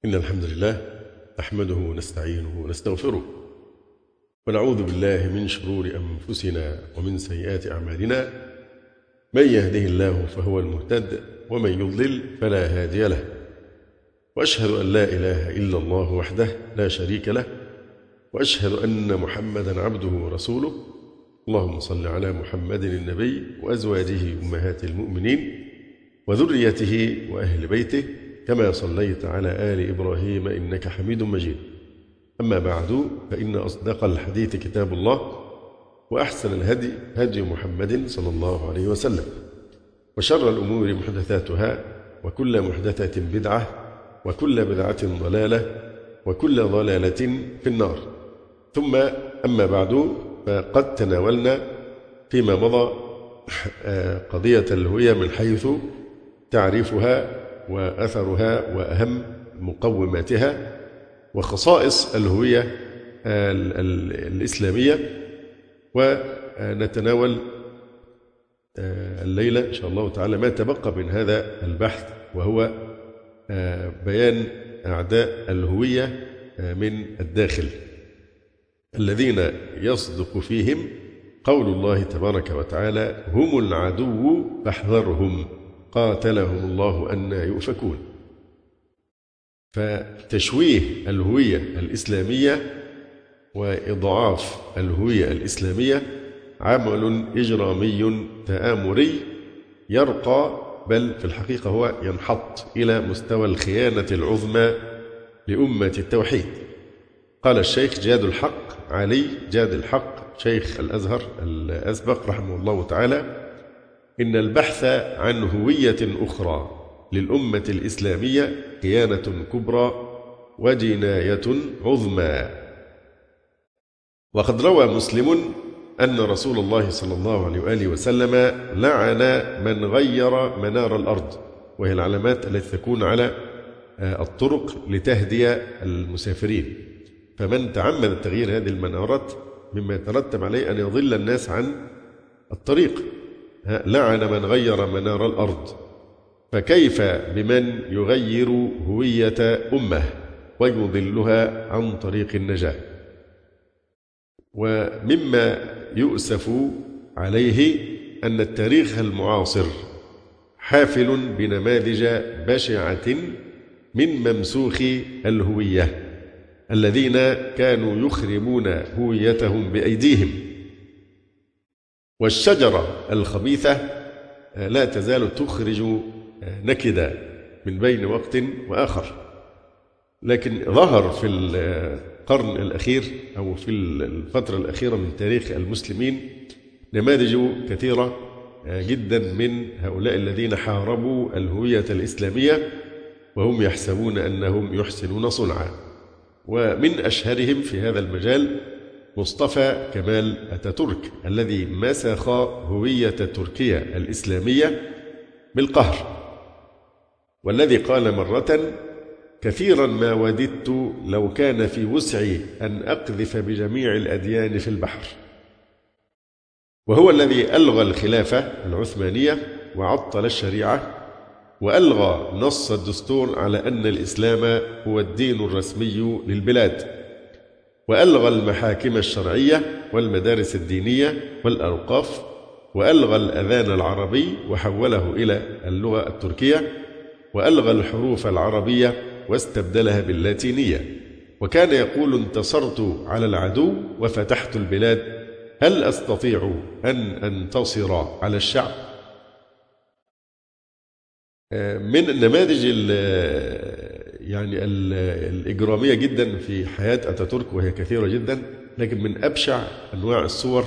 إن الحمد لله نحمده ونستعينه ونستغفره ونعوذ بالله من شرور أنفسنا ومن سيئات أعمالنا. من يهده الله فهو المهتد ومن يضلل فلا هادي له، وأشهد أن لا إله إلا الله وحده لا شريك له، وأشهد أن محمدا عبده ورسوله. اللهم صل على محمد النبي وأزواجه أمهات المؤمنين وذريته وأهل بيته كما صليت على آل إبراهيم إنك حميد مجيد. أما بعد، فإن أصدق الحديث كتاب الله، وأحسن الهدي هدي محمد صلى الله عليه وسلم، وشر الأمور محدثاتها، وكل محدثة بدعة، وكل بدعة ضلالة، وكل ضلالة في النار. ثم أما بعد، فقد تناولنا فيما مضى قضية الهوية من حيث تعريفها وأثرها وأهم مقوماتها وخصائص الهوية الإسلامية. ونتناول الليلة إن شاء الله تعالى ما تبقى من هذا البحث، وهو بيان أعداء الهوية من الداخل الذين يصدق فيهم قول الله تبارك وتعالى: هم العدو فاحذرهم قاتلهم الله أنى يؤفكون. فتشويه الهوية الإسلامية وإضعاف الهوية الإسلامية عمل إجرامي تآمري يرقى، بل في الحقيقة هو ينحط إلى مستوى الخيانة العظمى لأمة التوحيد. قال الشيخ جاد الحق علي جاد الحق شيخ الأزهر الأسبق رحمه الله تعالى: إن البحث عن هوية أخرى للأمة الإسلامية خيانة كبرى وجناية عظمى. وقد روى مسلم أن رسول الله صلى الله عليه وآله وسلم لعن من غير منار الأرض، وهي العلامات التي تكون على الطرق لتهدي المسافرين، فمن تعمد تغيير هذه المنارات مما يترتب عليه أن يضل الناس عن الطريق. لعن من غير منار الأرض، فكيف بمن يغير هوية أمة ويضلها عن طريق النجاة؟ ومما يؤسف عليه أن التاريخ المعاصر حافل بنماذج بشعة من ممسوخ الهوية الذين كانوا يخربون هويتهم بأيديهم. والشجرة الخبيثة لا تزال تخرج نكدا من بين وقت وآخر، لكن ظهر في القرن الأخير أو في الفترة الأخيرة من تاريخ المسلمين نماذج كثيرة جدا من هؤلاء الذين حاربوا الهوية الإسلامية وهم يحسبون أنهم يحسنون صنعا. ومن أشهرهم في هذا المجال مصطفى كمال أتاتورك، الذي مسخ هوية تركيا الإسلامية بالقهر، والذي قال مرة: كثيرا ما وددت لو كان في وسعي أن أقذف بجميع الأديان في البحر. وهو الذي ألغى الخلافة العثمانية وعطل الشريعة، وألغى نص الدستور على أن الإسلام هو الدين الرسمي للبلاد، وألغى المحاكم الشرعية والمدارس الدينية والأوقاف، وألغى الأذان العربي وحوله إلى اللغة التركية، وألغى الحروف العربية واستبدلها باللاتينية، وكان يقول: انتصرت على العدو وفتحت البلاد، هل أستطيع أن أنتصر على الشعب؟ من النماذج الإجرامية جدا في حياة أتاتورك، وهي كثيرة جدا، لكن من أبشع أنواع الصور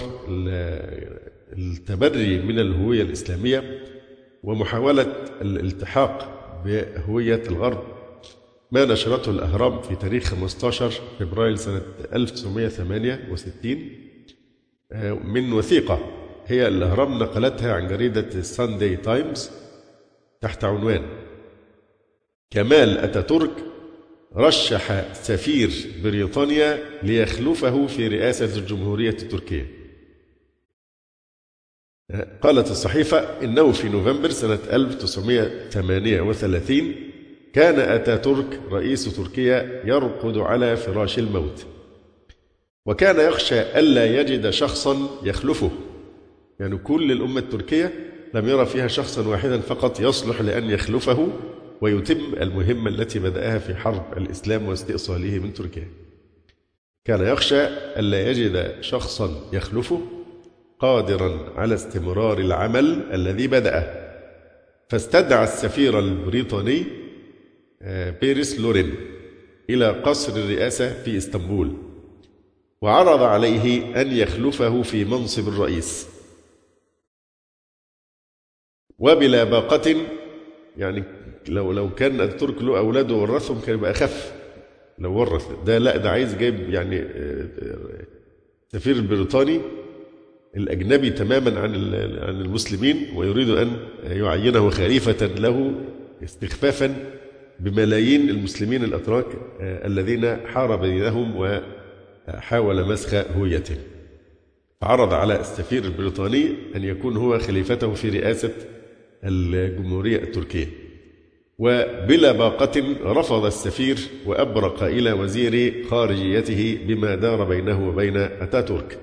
التبري من الهوية الإسلامية ومحاولة الالتحاق بهوية الغرب ما نشرته الأهرام في تاريخ 15 فبراير سنة 1968 من وثيقة هي الأهرام نقلتها عن جريدة ساندي تايمز تحت عنوان: كمال أتاتورك رشح سفير بريطانيا ليخلفه في رئاسة الجمهورية التركية. قالت الصحيفة إنه في نوفمبر سنة 1938 كان أتاتورك رئيس تركيا يرقد على فراش الموت، وكان يخشى ألا يجد شخصا يخلفه، يعني كل الأمة التركية لم يرى فيها شخصا واحدا فقط يصلح لأن يخلفه ويتم المهمة التي بدأها في حرب الإسلام واستئصاله من تركيا. كان يخشى ألا يجد شخصا يخلفه قادرا على استمرار العمل الذي بدأه، فاستدعى السفير البريطاني بيرس لورين إلى قصر الرئاسة في إسطنبول، وعرض عليه أن يخلفه في منصب الرئيس. وبلا باقة، يعني لو كان الترك له أولاده ورثهم كان يبقى أخف لو ورث، ده لا، ده عايز جايب يعني سفير البريطاني الأجنبي تماما عن المسلمين، ويريد أن يعينه خليفة له استخفافا بملايين المسلمين الأتراك الذين حارب دينهم وحاول مسخ هويتهم. عرض على السفير البريطاني أن يكون هو خليفته في رئاسة الجمهورية التركية، وبلا باقة رفض السفير وأبرق إلى وزير خارجيته بما دار بينه وبين أتاتورك.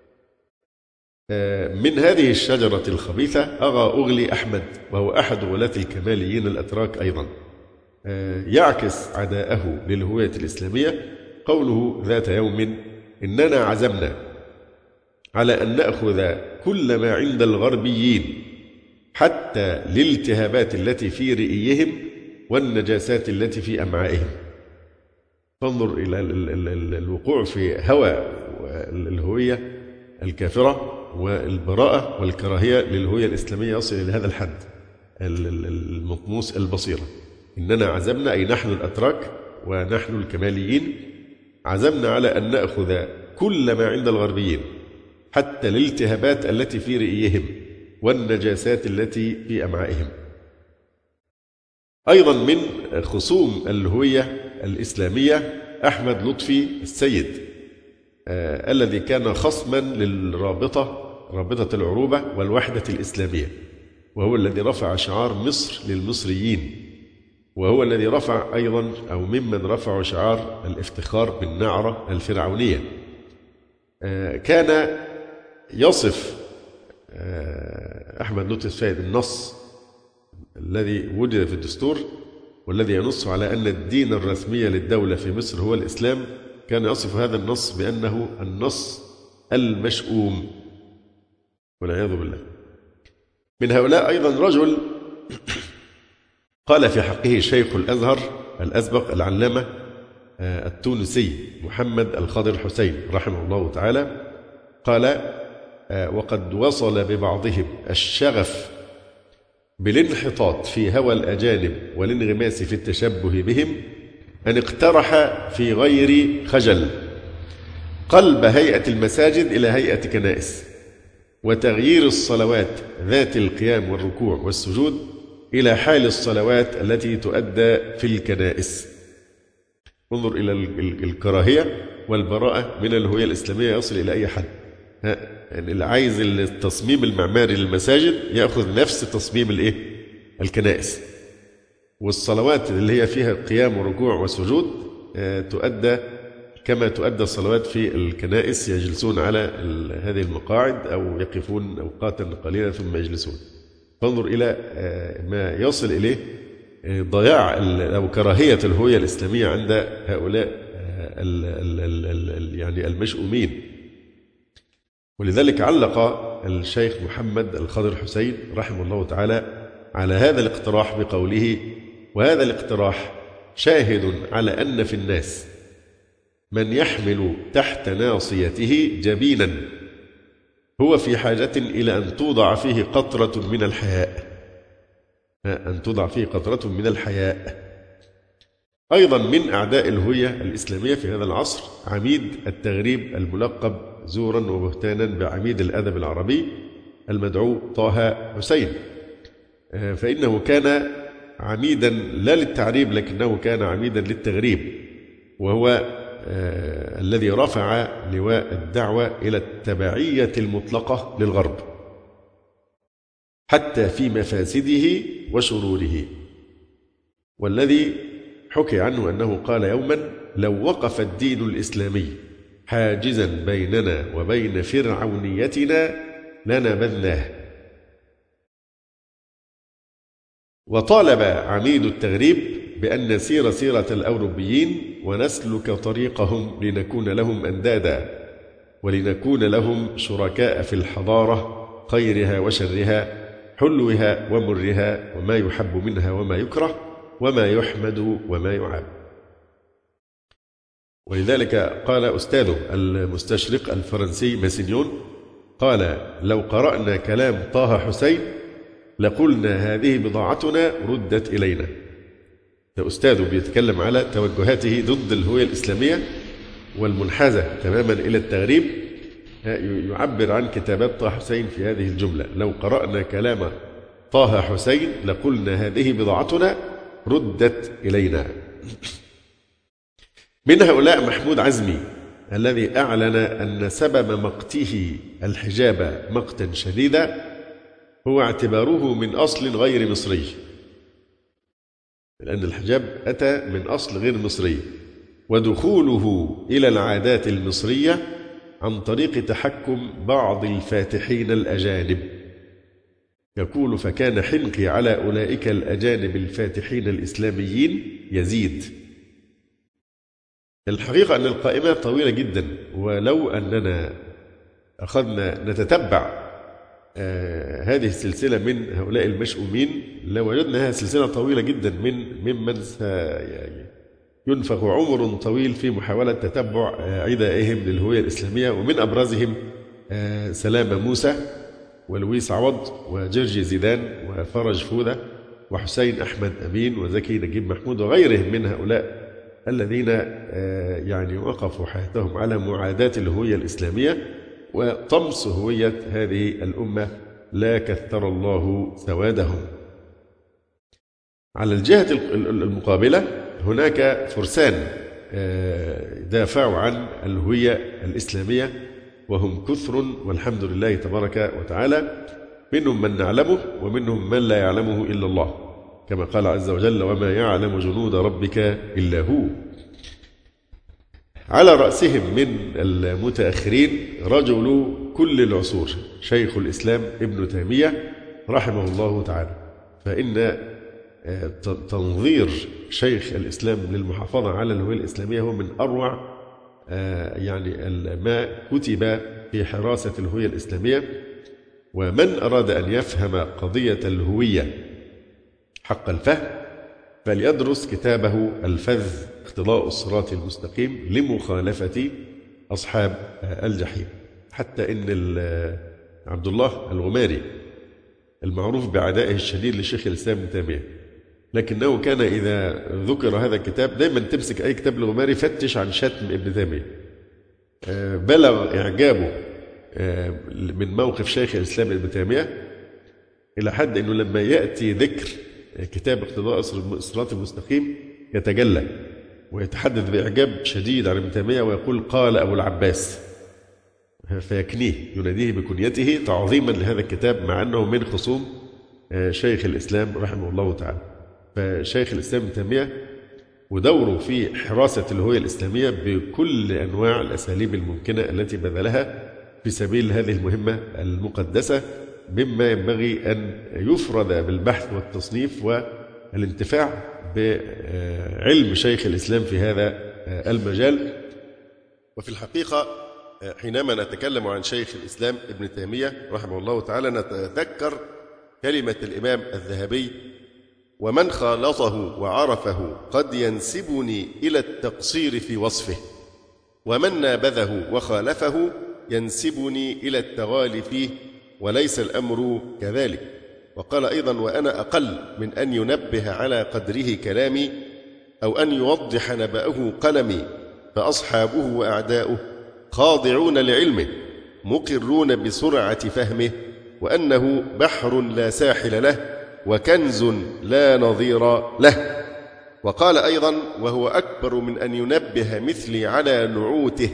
من هذه الشجرة الخبيثة أغلي أحمد، وهو أحد ولاة الكماليين الأتراك أيضا، يعكس عداءه للهوية الإسلامية قوله ذات يوم: إننا عزمنا على أن نأخذ كل ما عند الغربيين حتى الالتهابات التي في رئيهم والنجاسات التي في أمعائهم. فانظر إلى الوقوع في هوى الهوية الكافرة والبراءة والكراهية للهوية الإسلامية يصل إلى هذا الحد المطموس البصيرة. إننا عزمنا، أي نحن الأتراك ونحن الكماليين، عزمنا على أن نأخذ كل ما عند الغربيين حتى الالتهابات التي في رئيهم والنجاسات التي في أمعائهم. أيضا من خصوم الهوية الإسلامية أحمد لطفي السيد، الذي كان خصما رابطة العروبة والوحدة الإسلامية، وهو الذي رفع شعار مصر للمصريين، وهو الذي رفع أيضا أو ممن رفعوا شعار الافتخار بالنعرة الفرعونية. كان يصف أحمد لطفي السيد النص الذي وجد في الدستور والذي ينص على أن الدين الرسمي للدولة في مصر هو الإسلام، كان يصف هذا النص بأنه النص المشؤوم والعياذ بالله. من هؤلاء أيضا رجل قال في حقه شيخ الأزهر الأسبق العلامة التونسي محمد الخضر الحسين رحمه الله تعالى، قال: وقد وصل ببعضهم الشغف بالانحطاط في هوى الأجانب والانغماس في التشبه بهم أن اقترح في غير خجل قلب هيئة المساجد إلى هيئة كنائس، وتغيير الصلوات ذات القيام والركوع والسجود إلى حال الصلوات التي تؤدى في الكنائس. انظر إلى الكراهية والبراءة من الهوية الإسلامية يصل إلى أي حد. يعني اللي عايز التصميم المعماري للمساجد يأخذ نفس تصميم الكنائس، والصلوات اللي هي فيها قيام وركوع وسجود تؤدى كما تؤدى الصلوات في الكنائس، يجلسون على هذه المقاعد أو يقفون أوقاتا قليلة ثم يجلسون. فانظر إلى ما يصل إليه ضياع أو كراهية الهوية الإسلامية عند هؤلاء يعني المشؤومين. ولذلك علق الشيخ محمد الخضر الحسين رحمه الله تعالى على هذا الاقتراح بقوله: وهذا الاقتراح شاهد على أن في الناس من يحمل تحت ناصيته جبينا هو في حاجة إلى أن توضع فيه قطرة من الحياء، أن توضع فيه قطرة من الحياء. أيضا من أعداء الهوية الإسلامية في هذا العصر عميد التغريب الملقب زورا وبهتانا بعميد الأدب العربي المدعو طه حسين، فإنه كان عميدا لا للتعريب لكنه كان عميدا للتغريب، وهو الذي رفع لواء الدعوة إلى التبعية المطلقة للغرب حتى في مفاسده وشروره. والذي حكي عنه أنه قال يوما: لو وقف الدين الإسلامي حاجزا بيننا وبين فرعونيتنا لنبذناه. وطالب عميد التغريب بأن نسير سيرة الأوروبيين ونسلك طريقهم لنكون لهم أندادا ولنكون لهم شركاء في الحضارة، خيرها وشرها، حلوها ومرها، وما يحب منها وما يكره، وما يحمد وما يعاب. ولذلك قال أستاذه المستشرق الفرنسي ماسينيون، قال: لو قرأنا كلام طه حسين لقلنا هذه بضاعتنا ردت إلينا. أستاذه بيتكلم على توجهاته ضد الهوية الإسلامية والمنحازة تماما إلى التغريب، يعبر عن كتابات طه حسين في هذه الجملة: لو قرأنا كلام طه حسين لقلنا هذه بضاعتنا ردت إلينا. من هؤلاء محمود عزمي الذي أعلن أن سبب مقته الحجاب مقتا شديدا هو اعتباره من أصل غير مصري، لأن الحجاب أتى من أصل غير مصري، ودخوله إلى العادات المصرية عن طريق تحكم بعض الفاتحين الأجانب. يقول: فكان حنقي على أولئك الأجانب الفاتحين الإسلاميين يزيد. الحقيقة أن القائمة طويلة جدا، ولو أننا أخذنا نتتبع هذه السلسلة من هؤلاء المشؤومين لوجدنا سلسلة طويلة جدا ممن ينفق عمر طويل في محاولة تتبع عدائهم للهوية الإسلامية، ومن أبرزهم سلامة موسى ولويس عوض وجرجي زيدان وفرج فودة وحسين أحمد أمين وزكي نجيب محمود وغيرهم من هؤلاء الذين يعني وقفوا حياتهم على معاداة الهوية الإسلامية وطمس هوية هذه الأمة، لا كثر الله سوادهم. على الجهة المقابلة هناك فرسان دافعوا عن الهوية الإسلامية وهم كثر والحمد لله تبارك وتعالى، منهم من نعلمه ومنهم من لا يعلمه إلا الله، كما قال عز وجل: وما يعلم جنود ربك إلا هو. على رأسهم من المتأخرين رجل كل العصور شيخ الإسلام ابن تيمية رحمه الله تعالى. فإن تنظير شيخ الإسلام للمحافظة على الهوية الإسلامية هو من أروع يعني ما كتب في حراسة الهوية الإسلامية. ومن أراد أن يفهم قضية الهوية حق الفهم فليدرس كتابه الفذ اقتضاء الصراط المستقيم لمخالفة أصحاب الجحيم. حتى إن عبد الله الغماري المعروف بعدائه الشديد لشيخ الإسلام ابن تيمية، لكنه كان إذا ذكر هذا الكتاب دائما تمسك أي كتاب الغماري فتش عن شتم ابن تيمية. بلغ إعجابه من موقف شيخ الإسلام ابن تيمية إلى حد أنه لما يأتي ذكر كتاب اقتضاء الصراط المستقيم يتجلى ويتحدث بإعجاب شديد عن ابن تيمية ويقول: قال أبو العباس، فيكنيه يناديه بكنيته تعظيما لهذا الكتاب، مع أنه من خصوم شيخ الإسلام رحمه الله تعالى. فشيخ الإسلام ابن تيمية ودوره في حراسة الهوية الإسلامية بكل أنواع الأساليب الممكنة التي بذلها في سبيل هذه المهمة المقدسة، مما ينبغي أن يفرد بالبحث والتصنيف والانتفاع بعلم شيخ الإسلام في هذا المجال. وفي الحقيقة حينما نتكلم عن شيخ الإسلام ابن تيمية رحمه الله تعالى نتذكر كلمة الإمام الذهبي: ومن خالطه وعرفه قد ينسبني إلى التقصير في وصفه، ومن نابذه وخالفه ينسبني إلى التغالي فيه، وليس الأمر كذلك. وقال أيضا: وأنا أقل من أن ينبه على قدره كلامي أو أن يوضح نبأه قلمي، فأصحابه وأعداؤه خاضعون لعلمه مقرون بسرعة فهمه، وأنه بحر لا ساحل له وكنز لا نظير له. وقال أيضا: وهو أكبر من أن ينبه مثلي على نعوته،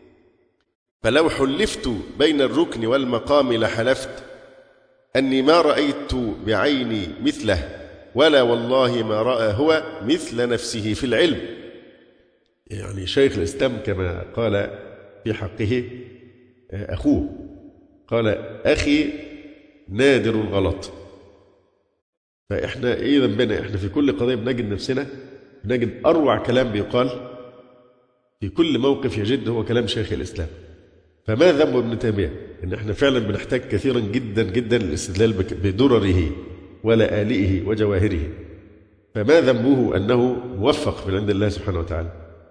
فلو حلفت بين الركن والمقام لحلفت أني ما رأيت بعيني مثله، ولا والله ما رأى هو مثل نفسه في العلم. يعني شيخ الإسلام كما قال في حقه أخوه، قال أخي نادر الغلط. فإحنا إيه ذنبنا؟ إحنا في كل قضية بنجد نفسنا بنجد أروع كلام بيقال في كل موقف يجد هو كلام شيخ الإسلام. فما ذنب ابن تيمية؟ إن إحنا فعلا بنحتاج كثيرا جدا جدا للاستدلال بدرره ولآلئه وجواهره. فما ذنبه أنه موفق من عند الله سبحانه وتعالى،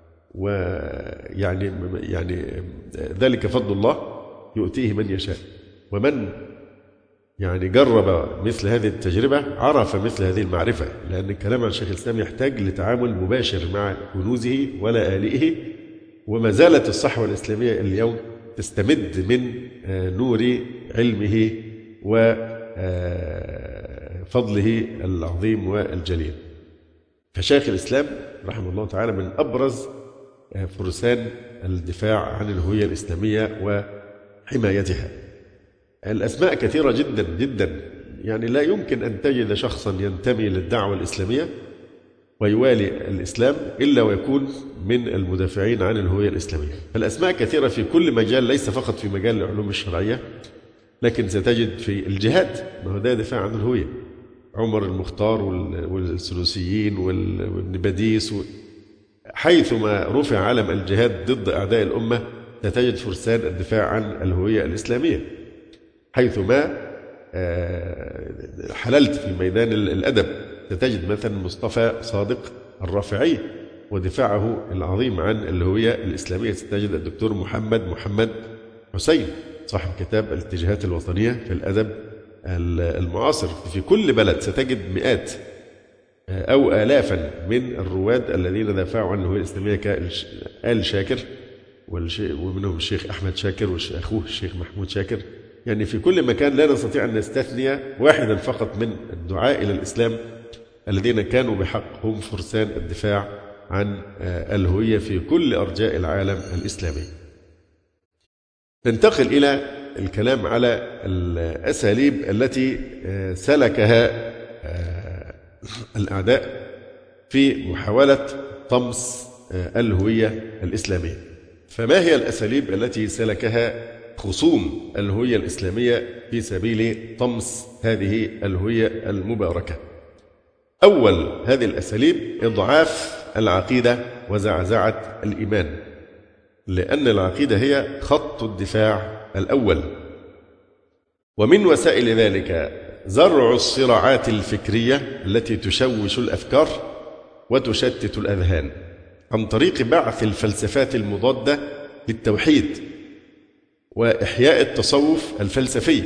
ويعني ذلك فضل الله يؤتيه من يشاء. ومن يعني جرب مثل هذه التجربة عرف مثل هذه المعرفة، لأن الكلام عن شيخ الإسلام يحتاج لتعامل مباشر مع كنوزه ولا آلئه. وما زالت الصحوة الإسلامية اليوم تستمد من نور علمه وفضله العظيم والجليل. فشيخ الإسلام رحمه الله تعالى من أبرز فرسان الدفاع عن الهوية الإسلامية وحمايتها. الأسماء كثيرة جدا جدا، يعني لا يمكن أن تجد شخصا ينتمي للدعوة الإسلامية ويوالي الإسلام إلا ويكون من المدافعين عن الهوية الإسلامية. فالأسماء كثيرة في كل مجال، ليس فقط في مجال العلوم الشرعية، لكن ستجد في الجهاد، ما هو ده دفاع عن الهوية، عمر المختار والسلوسيين وابن باديس حيثما رفع علم الجهاد ضد أعداء الأمة ستجد فرسان الدفاع عن الهوية الإسلامية. حيثما حللت في ميدان الأدب ستجد مثلا مصطفى صادق الرافعي ودفاعه العظيم عن الهوية الإسلامية. ستجد الدكتور محمد حسين صاحب كتاب الاتجاهات الوطنية في الأدب المعاصر. في كل بلد ستجد مئات أو آلافا من الرواد الذين دافعوا عن الهوية الإسلامية كآل شاكر ومنهم الشيخ أحمد شاكر وأخوه الشيخ محمود شاكر. يعني في كل مكان لا نستطيع أن نستثني واحدا فقط من الدعاء إلى الإسلام الذين كانوا بحق هم فرسان الدفاع عن الهوية في كل أرجاء العالم الإسلامي. ننتقل إلى الكلام على الأساليب التي سلكها الأعداء في محاولة طمس الهوية الإسلامية. فما هي الأساليب التي سلكها خصوم الهوية الإسلامية في سبيل طمس هذه الهوية المباركة؟ أول هذه الأساليب إضعاف العقيدة وزعزعة الإيمان، لأن العقيدة هي خط الدفاع الأول. ومن وسائل ذلك زرع الصراعات الفكرية التي تشوش الأفكار وتشتت الأذهان عن طريق بعث الفلسفات المضادة للتوحيد وإحياء التصوف الفلسفي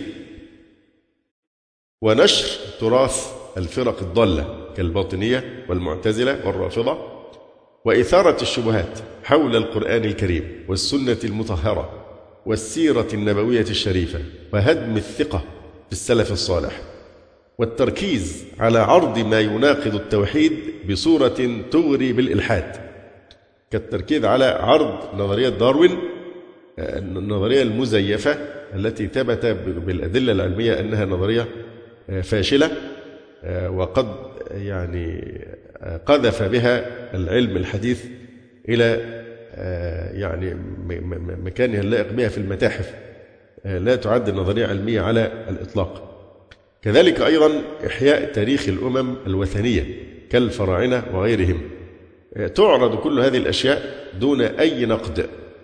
ونشر تراث الفرق الضالة كالباطنية والمعتزلة والرافضة وإثارة الشبهات حول القرآن الكريم والسنة المطهرة والسيرة النبوية الشريفة وهدم الثقة في السلف الصالح والتركيز على عرض ما يناقض التوحيد بصورة تغري بالإلحاد، كالتركيز على عرض نظرية داروين، النظرية المزيفة التي ثبت بالأدلة العلمية أنها نظرية فاشلة وقد يعني قذف بها العلم الحديث إلى يعني مكانها اللائق بها في المتاحف، لا تعد نظرية علمية على الإطلاق. كذلك أيضا إحياء تاريخ الأمم الوثنية كالفراعنة وغيرهم. تعرض كل هذه الأشياء دون أي نقد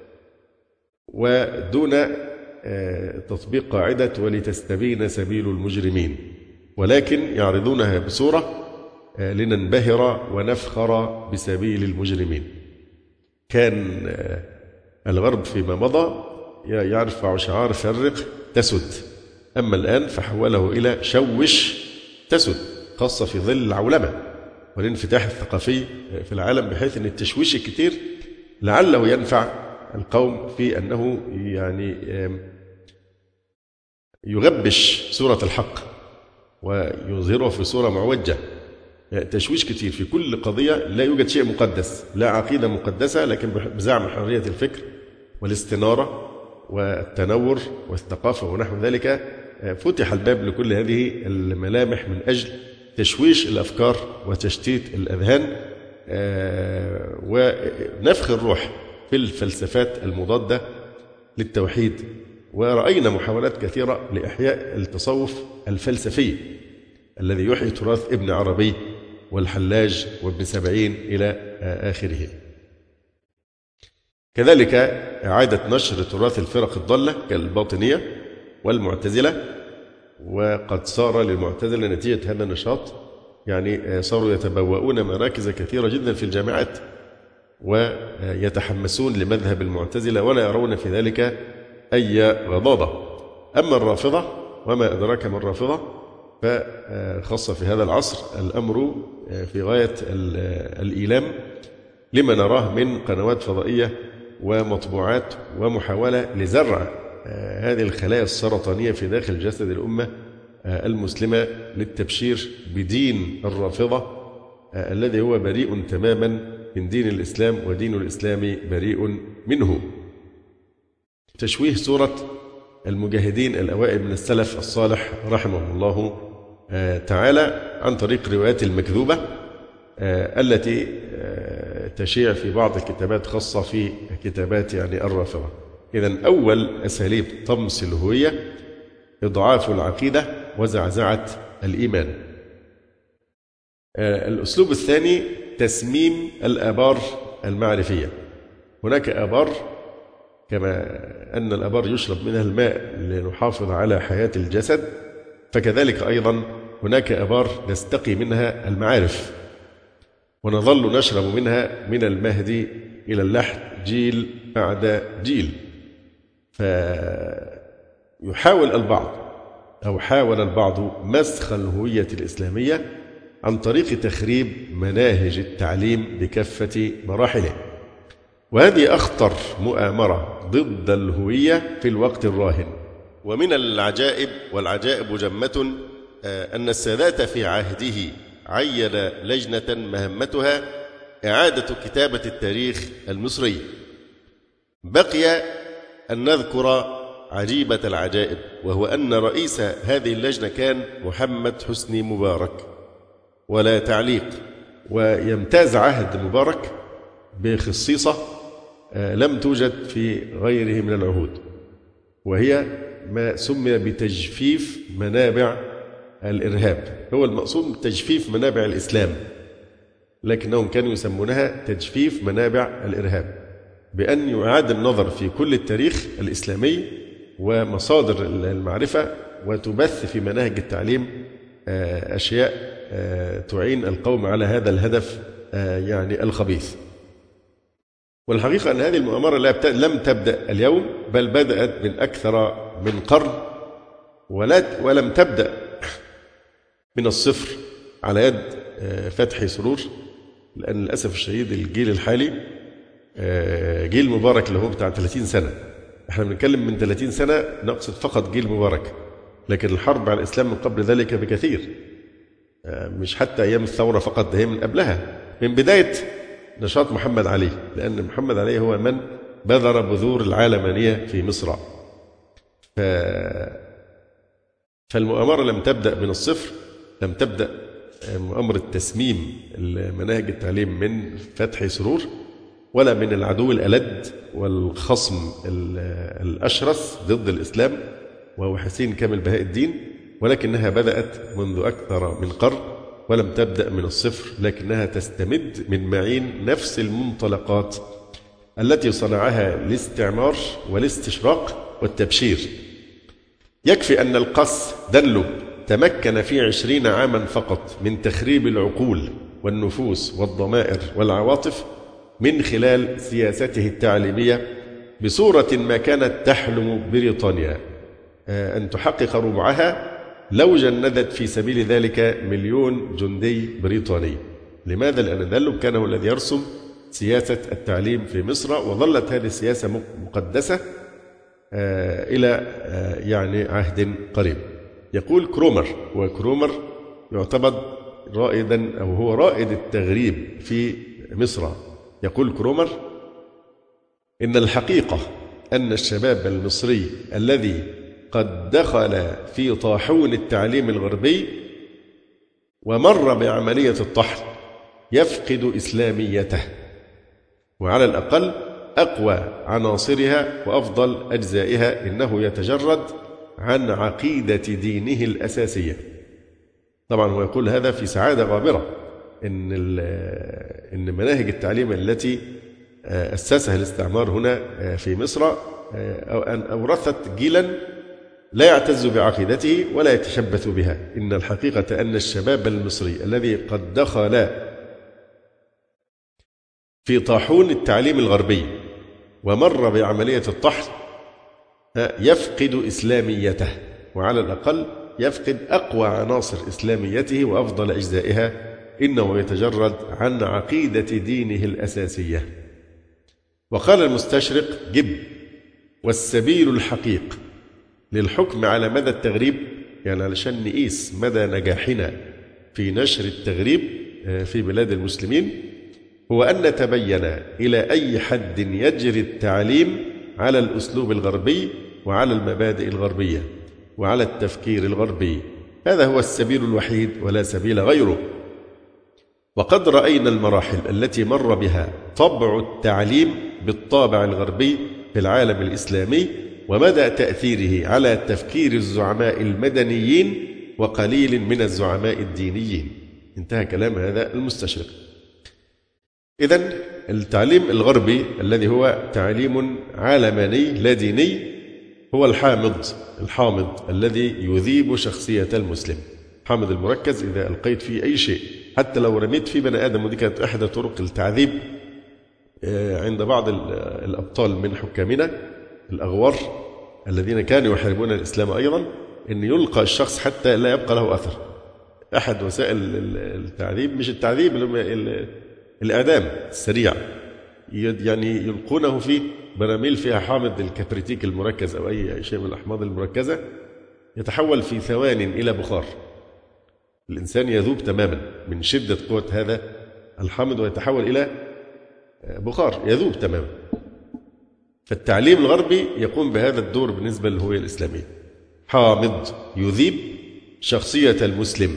ودون تطبيق قاعدة ولتستبين سبيل المجرمين، ولكن يعرضونها بصورة لننبهر ونفخر بسبيل المجرمين. كان الغرب فيما مضى يرفع شعار فرق تسد، أما الآن فحوله إلى شوش تسد، خاصة في ظل العولمة والانفتاح الثقافي في العالم، بحيث أن التشويش الكثير لعله ينفع القوم في أنه يعني يغبش صورة الحق ويظهره في صورة معوجة. تشويش كثير في كل قضية، لا يوجد شيء مقدس، لا عقيدة مقدسة، لكن بزعم حرية الفكر والاستنارة والتنور والثقافة ونحو ذلك فتح الباب لكل هذه الملامح من أجل تشويش الأفكار وتشتيت الأذهان ونفخ الروح في الفلسفات المضادة للتوحيد. ورأينا محاولات كثيرة لإحياء التصوف الفلسفي الذي يحيي تراث ابن عربي والحلاج وابن سبعين إلى آخره. كذلك إعادة نشر تراث الفرق الضالة كالباطنية والمعتزلة، وقد صار للمعتزلة نتيجة هذا النشاط يعني صاروا يتبوؤون مراكز كثيرة جدا في الجامعات ويتحمسون لمذهب المعتزلة ولا يرون في ذلك أي غضاضة. أما الرافضة وما أدراك ما الرافضة، فخاصة في هذا العصر الأمر في غاية الإيلام لما نراه من قنوات فضائية ومطبوعات ومحاولة لزرع هذه الخلايا السرطانية في داخل جسد الأمة المسلمة للتبشير بدين الرافضة الذي هو بريء تماما من دين الإسلام، ودين الإسلام بريء منه. تشويه صورة المجاهدين الأوائل من السلف الصالح رحمه الله تعالى عن طريق روايات المكذوبة التي تشيع في بعض الكتابات، خاصة في كتابات يعني الرافضة. إذن أول أساليب طمس الهوية إضعاف العقيدة وزعزعة الإيمان. الأسلوب الثاني تسميم الآبار المعرفية. هناك آبار كما أن الآبار يشرب منها الماء لنحافظ على حياة الجسد، فكذلك أيضا هناك آبار نستقي منها المعارف ونظل نشرب منها من المهد إلى اللحد جيل بعد جيل. فيحاول البعض أو حاول البعض مسخ الهوية الإسلامية عن طريق تخريب مناهج التعليم بكافة مراحله، وهذه أخطر مؤامرة ضد الهوية في الوقت الراهن. ومن العجائب والعجائب جمة أن السادات في عهده عين لجنة مهمتها إعادة كتابة التاريخ المصري. بقي أن نذكر عجيبة العجائب، وهو أن رئيس هذه اللجنة كان محمد حسني مبارك ولا تعليق. ويمتاز عهد مبارك بخصيصة لم توجد في غيره من العهود، وهي ما سمي بتجفيف منابع الإرهاب. هو المقصود تجفيف منابع الإسلام، لكنهم كانوا يسمونها تجفيف منابع الإرهاب، بأن يعاد النظر في كل التاريخ الإسلامي ومصادر المعرفة، وتبث في مناهج التعليم أشياء تعين القوم على هذا الهدف يعني الخبيث. والحقيقة أن هذه المؤامرة لم تبدأ اليوم، بل بدأت من أكثر من قرن، ولم تبدأ من الصفر على يد فتحي سرور، لأن للأسف الشديد الجيل الحالي جيل مبارك اللي هو بتاع 30 سنة. احنا بنتكلم من 30 سنة، نقصد فقط جيل مبارك، لكن الحرب على الإسلام من قبل ذلك بكثير، مش حتى أيام الثورة فقط، ده هي من قبلها، من بداية نشاط محمد علي، لأن محمد علي هو من بذر بذور العالمانية في مصر. فالمؤامرة لم تبدأ من الصفر، لم تبدأ مؤامرة تسميم مناهج التعليم من فتحي سرور، ولا من العدو الألد والخصم الأشرس ضد الإسلام وهو حسين كامل بهاء الدين، ولكنها بدأت منذ أكثر من قرن، ولم تبدأ من الصفر، لكنها تستمد من معين نفس المنطلقات التي صنعها الاستعمار والاستشراق والتبشير. يكفي أن القس دنلو تمكن في 20 عاما فقط من تخريب العقول والنفوس والضمائر والعواطف من خلال سياسته التعليمية بصورة ما كانت تحلم بريطانيا أن تحقق ربعها لو جندت في سبيل ذلك 1,000,000 جندي بريطاني. لماذا؟ لأن دنلو كان هو الذي يرسم سياسة التعليم في مصر، وظلت هذه السياسة مقدسة إلى يعني عهد قريب. يقول كرومر، وكرومر يعتبر رائدا أو هو رائد التغريب في مصر، يقول كرومر: إن الحقيقة أن الشباب المصري الذي قد دخل في طاحون التعليم الغربي ومر بعملية الطحن يفقد إسلاميته، وعلى الأقل أقوى عناصرها وأفضل أجزائها، إنه يتجرد عن عقيدة دينه الأساسية. طبعا هو يقول هذا في سعادة غامرة، إن مناهج التعليم التي أسسها الاستعمار هنا في مصر أن أورثت جيلا لا يعتز بعقيدته ولا يتشبث بها. إن الحقيقة أن الشباب المصري الذي قد دخل في طاحون التعليم الغربي ومر بعملية الطحن يفقد إسلاميته، وعلى الأقل يفقد أقوى عناصر إسلاميته وأفضل أجزائها، إنه يتجرد عن عقيدة دينه الأساسية. وقال المستشرق جب: والسبيل الحقيق للحكم على مدى التغريب، يعني علشان نقيس مدى نجاحنا في نشر التغريب في بلاد المسلمين، هو أن نتبين إلى أي حد يجري التعليم على الأسلوب الغربي وعلى المبادئ الغربية وعلى التفكير الغربي. هذا هو السبيل الوحيد ولا سبيل غيره. وقد رأينا المراحل التي مر بها طبع التعليم بالطابع الغربي في العالم الإسلامي، ومدى تأثيره على تفكير الزعماء المدنيين وقليل من الزعماء الدينيين. انتهى كلام هذا المستشرق. إذن التعليم الغربي الذي هو تعليم علماني لا ديني هو الحامض الذي يذيب شخصية المسلم. حامض المركز إذا ألقيت فيه أي شيء، حتى لو رميت فيه بني آدم، ودي كانت إحدى طرق التعذيب عند بعض الأبطال من حكامنا الأغوار الذين كانوا يحاربون الإسلام أيضا، أن يلقى الشخص حتى لا يبقى له أثر. أحد وسائل التعذيب، مش التعذيب، الإعدام السريع، يعني يلقونه في براميل فيها حامض الكبريتيك المركز أو أي شيء من الأحماض المركزة، يتحول في ثوان إلى بخار. الإنسان يذوب تماما من شدة قوة هذا الحامض ويتحول إلى بخار، يذوب تماما. فالتعليم الغربي يقوم بهذا الدور بالنسبة للهوية الإسلامية. حامض يذيب شخصية المسلم.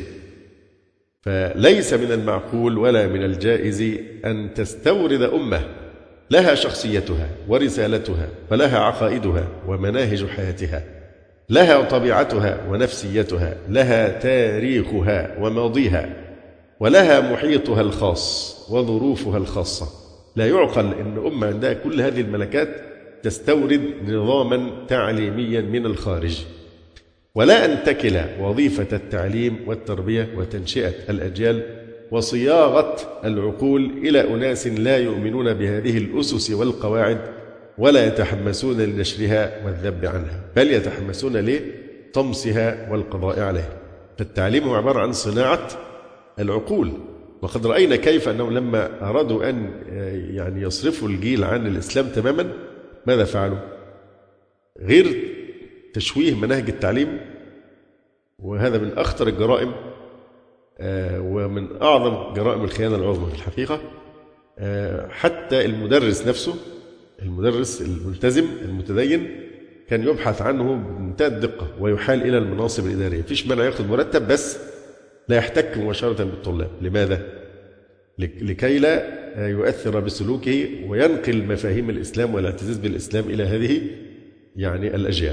فليس من المعقول ولا من الجائز أن تستورد أمة لها شخصيتها ورسالتها ولها عقائدها ومناهج حياتها، لها طبيعتها ونفسيتها، لها تاريخها وماضيها، ولها محيطها الخاص وظروفها الخاصة. لا يعقل أن أمة عندها كل هذه الملكات تستورد نظاما تعليميا من الخارج، ولا أن تكل وظيفة التعليم والتربية وتنشئة الأجيال وصياغة العقول إلى أناس لا يؤمنون بهذه الأسس والقواعد ولا يتحمسون لنشرها والذب عنها، بل يتحمسون لطمسها والقضاء عليها. فالتعليم هو عبارة عن صناعة العقول. وقد رأينا كيف أنهم لما أرادوا أن يعني يصرفوا الجيل عن الإسلام تماما، ماذا فعلوا؟ غير تشويه مناهج التعليم، وهذا من أخطر الجرائم ومن أعظم جرائم الخيانة العظمى في الحقيقة. حتى المدرس نفسه، المدرس الملتزم المتدين، كان يبحث عنه بمنتهى الدقة ويحال إلى المناصب الإدارية. فيش مانع يأخذ مرتب بس لا يحتك مباشرة بالطلاب. لماذا؟ لكي لا يؤثر بسلوكه وينقل مفاهيم الإسلام والاعتزاز بالإسلام إلى هذه يعني الأجيال.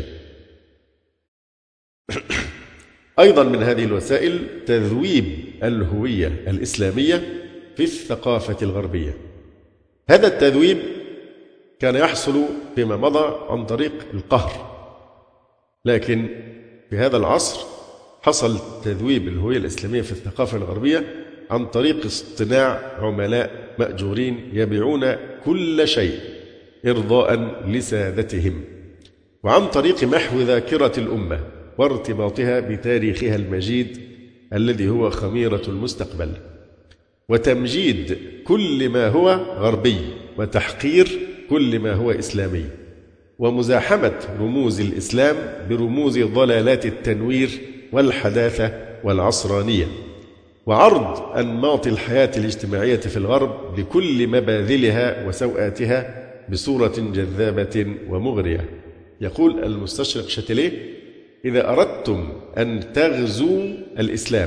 أيضا من هذه الوسائل تذويب الهوية الإسلامية في الثقافة الغربية. هذا التذويب كان يحصل فيما مضى عن طريق القهر، لكن في هذا العصر حصل تذويب الهوية الإسلامية في الثقافة الغربية عن طريق اصطناع عملاء مأجورين يبيعون كل شيء إرضاء لسادتهم، وعن طريق محو ذاكرة الأمة وارتباطها بتاريخها المجيد الذي هو خميرة المستقبل، وتمجيد كل ما هو غربي وتحقير كل ما هو إسلامي، ومزاحمة رموز الإسلام برموز ضلالات التنوير والحداثة والعصرانية، وعرض أنماط الحياة الاجتماعية في الغرب بكل مباذلها وسوءاتها بصورة جذابة ومغرية. يقول المستشرق شاتيليه: إذا أردتم أن تغزوا الإسلام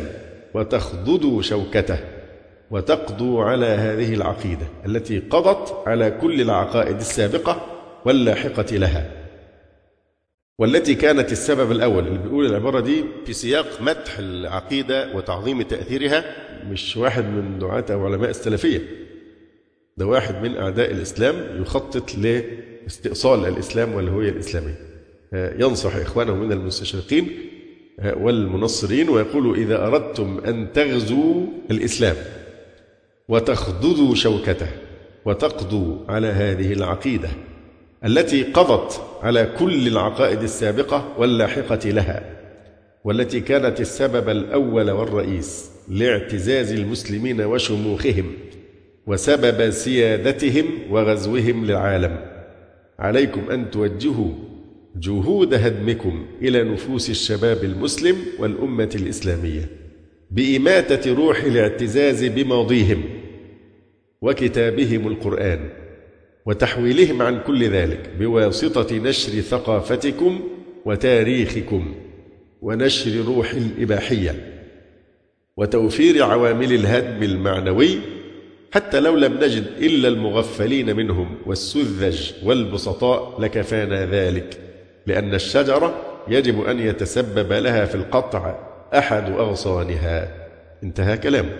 وتخضدوا شوكته وتقضوا على هذه العقيدة التي قضت على كل العقائد السابقة واللاحقة لها، والتي كانت السبب الأول. اللي بيقول العبارة دي في سياق مدح العقيدة وتعظيم تأثيرها، مش واحد من دعاة أو علماء السلفية، ده واحد من أعداء الإسلام يخطط لاستئصال الإسلام والهوية الإسلامية. ينصح إخوانه من المستشرقين والمنصرين ويقول: إذا أردتم أن تغزوا الإسلام وتخضدوا شوكته وتقضوا على هذه العقيدة التي قضت على كل العقائد السابقة واللاحقة لها، والتي كانت السبب الأول والرئيس لاعتزاز المسلمين وشموخهم وسبب سيادتهم وغزوهم للعالم، عليكم أن توجهوا جهود هدمكم إلى نفوس الشباب المسلم والأمة الإسلامية بإماتة روح الاعتزاز بماضيهم وكتابهم القرآن، وتحويلهم عن كل ذلك بواسطة نشر ثقافتكم وتاريخكم ونشر روح الإباحية وتوفير عوامل الهدم المعنوي، حتى لو لم نجد إلا المغفلين منهم والسذج والبسطاء لكفانا ذلك، لأن الشجرة يجب أن يتسبب لها في القطع أحد أغصانها. انتهى كلامه.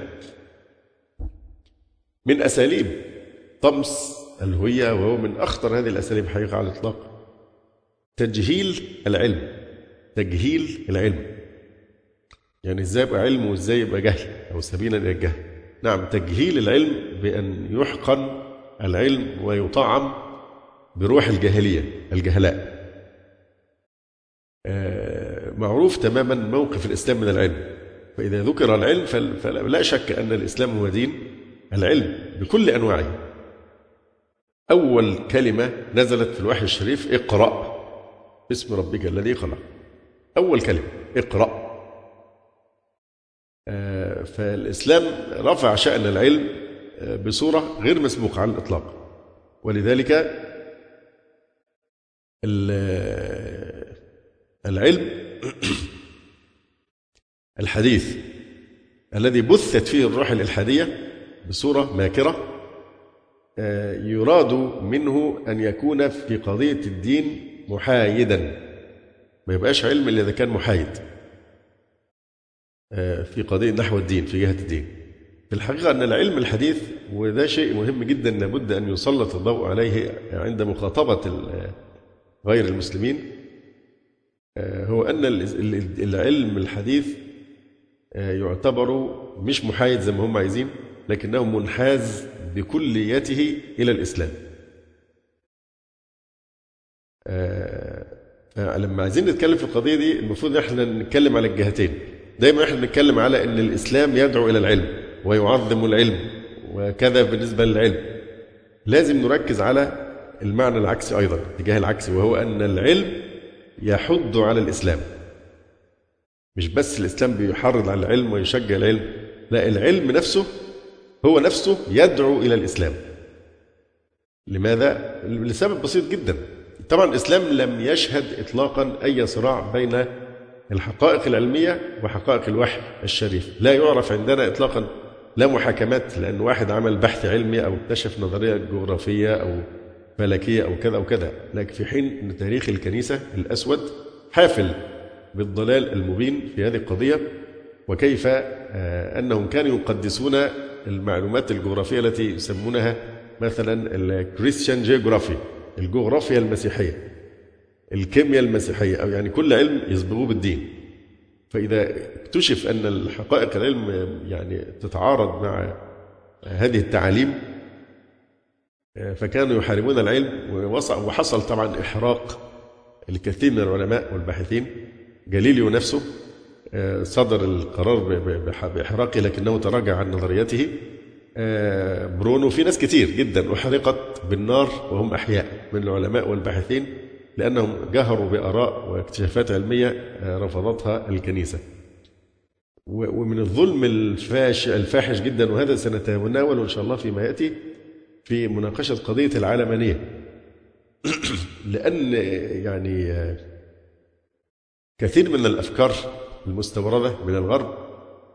من أساليب طمس الهوية، وهو من أخطر هذه الأساليب حقيقة على الإطلاق، تجهيل العلم. تجهيل العلم يعني إزاي يبقى علم وإزاي يبقى جهل أو سبيلا إلى الجهل. نعم، تجهيل العلم بأن يحقن العلم ويطعم بروح الجاهلية، الجهلاء. معروف تماما موقف الإسلام من العلم، فإذا ذكر العلم فلا شك أن الإسلام هو دين العلم بكل أنواعه. أول كلمة نزلت في الوحي الشريف: اقرأ باسم ربك الذي خلق. أول كلمة اقرأ. فالإسلام رفع شأن العلم بصورة غير مسبوقة على الإطلاق، ولذلك العلم الحديث الذي بثت فيه الروح الإلحادية بصورة ماكرة يراد منه أن يكون في قضية الدين محايدا، ما يبقاش علم إلا إذا كان محايد في قضية نحو الدين، في جهة الدين. في الحقيقة أن العلم الحديث، وده شيء مهم جدا لابد أن يسلط الضوء عليه عند مخاطبة غير المسلمين، هو أن العلم الحديث يعتبر مش محايد زي ما هم عايزين، لكنه منحاز بكليته إلى الإسلام. لما عايزين نتكلم في القضية دي المفروض احنا نتكلم على الجهتين. دايما احنا نتكلم على أن الإسلام يدعو إلى العلم ويعظم العلم وكذا بالنسبة للعلم. لازم نركز على المعنى العكسي أيضا، الاتجاه العكسي، وهو أن العلم يحض على الإسلام. مش بس الإسلام بيحرض على العلم ويشجع العلم، لا، العلم نفسه هو نفسه يدعو إلى الإسلام. لماذا؟ لسبب بسيط جدا. طبعا الإسلام لم يشهد إطلاقا أي صراع بين الحقائق العلمية وحقائق الوحي الشريف. لا يعرف عندنا إطلاقا لا محاكمات لأن واحد عمل بحث علمي أو اكتشف نظرية جغرافية أو فلكية أو كذا أو كذا، لكن في حين أن تاريخ الكنيسة الأسود حافل بالضلال المبين في هذه القضية، وكيف أنهم كانوا يقدسون المعلومات الجغرافية التي يسمونها مثلا الكريستيان جيوغرافي، الجغرافيا المسيحية، الكيمياء المسيحية، أو يعني كل علم يصبغوه بالدين. فإذا اكتشف أن الحقائق العلم يعني تتعارض مع هذه التعاليم فكانوا يحاربون العلم، وحصل طبعا إحراق الكثير من العلماء والباحثين. جاليليو نفسه صدر القرار بإحراقه لكنه تراجع عن نظريته. برونو، في ناس كتير جدا أحرقت بالنار وهم أحياء من العلماء والباحثين لأنهم جهروا بآراء واكتشافات علمية رفضتها الكنيسة. ومن الظلم الفاحش جدا، وهذا سنتناوله إن شاء الله فيما يأتي في مناقشة قضية العلمانية لأن يعني كثير من الأفكار المستوردة من الغرب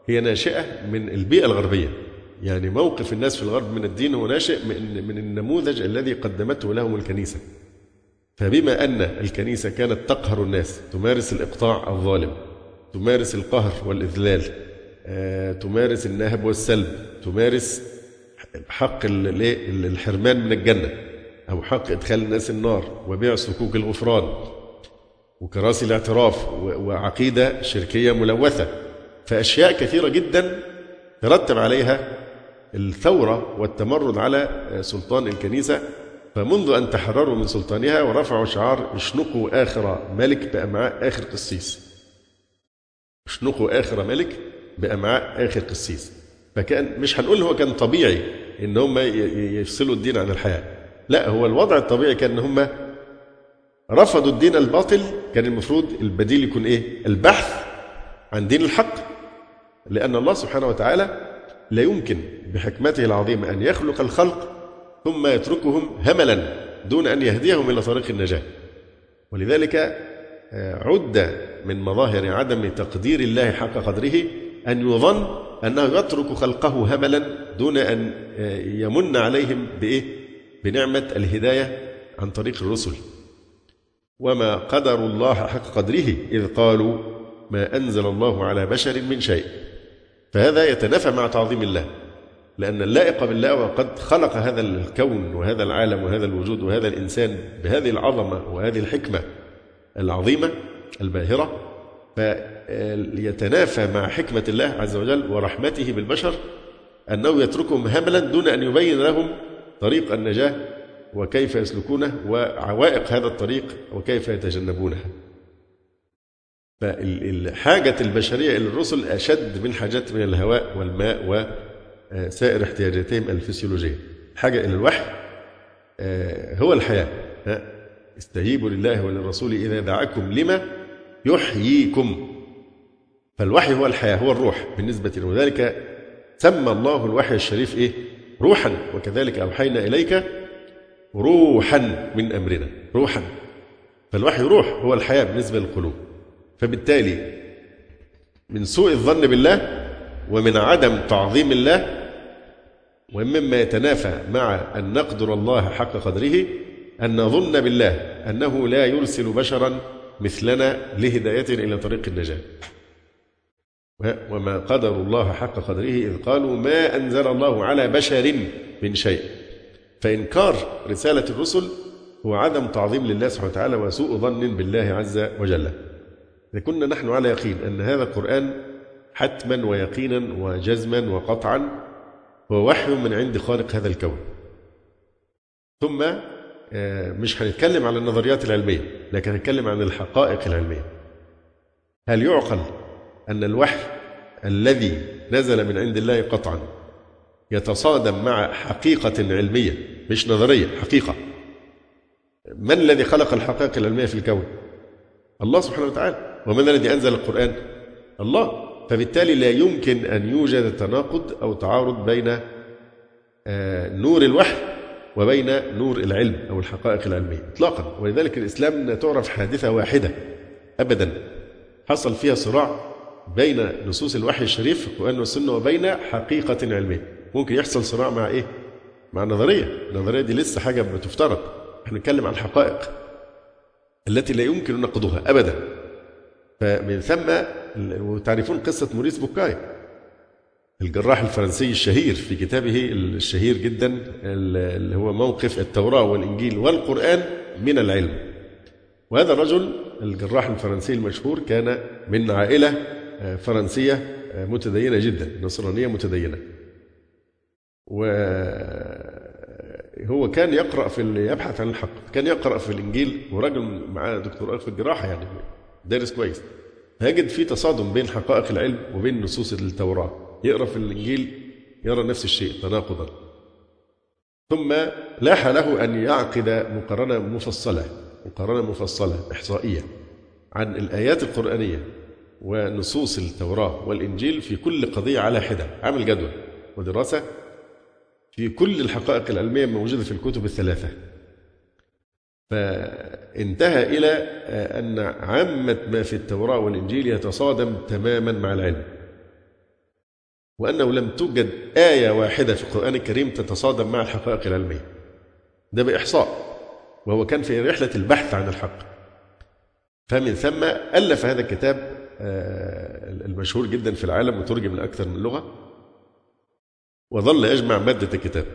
هي ناشئة من البيئة الغربية، يعني موقف الناس في الغرب من الدين هو ناشئ من النموذج الذي قدمته لهم الكنيسة. فبما أن الكنيسة كانت تقهر الناس، تمارس الإقطاع الظالم، تمارس القهر والإذلال، تمارس النهب والسلب، تمارس حق الحرمان من الجنة أو حق إدخال الناس النار، وبيع صكوك الغفران، وكراسي الاعتراف، وعقيدة شركية ملوثة. فأشياء كثيرة جدا ترتب عليها الثورة والتمرد على سلطان الكنيسة. فمنذ أن تحرروا من سلطانها ورفعوا شعار اشنقوا آخر ملك بأمعاء آخر قسيس، اشنقوا آخر ملك بأمعاء آخر قسيس. فكان مش هنقول هو كان طبيعي إن هم يفصلوا الدين عن الحياة، لا، هو الوضع الطبيعي كان إن هم رفضوا الدين الباطل. كان المفروض البديل يكون إيه؟ البحث عن دين الحق، لأن الله سبحانه وتعالى لا يمكن بحكمته العظيمة أن يخلق الخلق ثم يتركهم هملا دون أن يهديهم إلى طريق النجاة. ولذلك عد من مظاهر عدم تقدير الله حق قدره أن يظن أنه يترك خلقه هملا دون أن يمن عليهم بإيه؟ بنعمة الهداية عن طريق الرسل. وما قدر الله حق قدره إذ قالوا ما أنزل الله على بشر من شيء. فهذا يتنافى مع تعظيم الله، لأن اللائق بالله وقد خلق هذا الكون وهذا العالم وهذا الوجود وهذا الإنسان بهذه العظمة وهذه الحكمة العظيمة الباهرة، فيتنافى مع حكمة الله عز وجل ورحمته بالبشر أنه يتركهم هملا دون أن يبين لهم طريق النجاة وكيف يسلكونه وعوائق هذا الطريق وكيف يتجنبونها. فالحاجة البشرية إلى الرسل أشد من حاجات من الهواء والماء وسائر احتياجاتهم الفسيولوجية. حاجة إلى الوحي هو الحياة. استجيبوا لله وللرسول إذا دعاكم لما يحييكم. فالوحي هو الحياة، هو الروح بالنسبة له. وذلك سمى الله الوحي الشريف إيه؟ روحا. وكذلك أوحينا إليك روحا من أمرنا. روحا. فالوحي روح، هو الحياة بالنسبة للقلوب. فبالتالي من سوء الظن بالله ومن عدم تعظيم الله ومما يتنافى مع أن نقدر الله حق قدره أن نظن بالله أنه لا يرسل بشرا مثلنا لهداية إلى طريق النجاة. وما قدر الله حق قدره إذ قالوا ما أنزل الله على بشر من شيء. فإنكار رسالة الرسل هو عدم تعظيم لله سبحانه وتعالى وسوء ظن بالله عز وجل. إذا كنا نحن على يقين أن هذا القرآن حتما ويقينا وجزما وقطعا هو وحي من عند خالق هذا الكون، ثم مش هنتكلم عن النظريات العلمية لكن هنتكلم عن الحقائق العلمية. هل يعقل أن الوحي الذي نزل من عند الله قطعا يتصادم مع حقيقة علمية مش نظرية، حقيقة؟ من الذي خلق الحقائق العلمية في الكون؟ الله سبحانه وتعالى. ومن الذي أنزل القرآن؟ الله. فبالتالي لا يمكن أن يوجد تناقض أو تعارض بين نور الوحي وبين نور العلم أو الحقائق العلمية إطلاقا. ولذلك الإسلام تعرف حادثة واحدة أبدا حصل فيها صراع بين نصوص الوحي الشريف في القرآن والسنة وبين حقيقة علمية. ممكن يحصل صراع مع إيه؟ مع نظرية. النظرية دي لسه حاجة بتفترض. احنا نتكلم عن الحقائق التي لا يمكن نقضها أبدا. فمن ثم وتعرفون قصة موريس بوكاي الجراح الفرنسي الشهير في كتابه الشهير جدا اللي هو موقف التوراة والإنجيل والقرآن من العلم. وهذا الرجل الجراح الفرنسي المشهور كان من عائلة فرنسية متدينة جدا، نصرانية متدينة. وهو كان يقرأ يبحث عن الحق، كان يقرأ في الإنجيل، ورجل معاه دكتوراه في الجراحة يعني دارس كويس، هيجد في تصادم بين حقائق العلم وبين نصوص التوراة. يقرأ في الإنجيل يرى نفس الشيء تناقضا. ثم لاح له أن يعقد مقارنة مفصلة إحصائية عن الآيات القرآنية ونصوص التوراة والإنجيل في كل قضية على حدة. عمل جدول ودراسة في كل الحقائق العلمية الموجودة في الكتب الثلاثة. فانتهى إلى أن عامة ما في التوراة والإنجيل يتصادم تماما مع العلم. وأنه لم توجد آية واحدة في القرآن الكريم تتصادم مع الحقائق العلمية، ده بإحصاء، وهو كان في رحلة البحث عن الحق. فمن ثم ألف هذا الكتاب المشهور جدا في العالم وترجم لأكثر من لغة، وظل يجمع مادة الكتاب.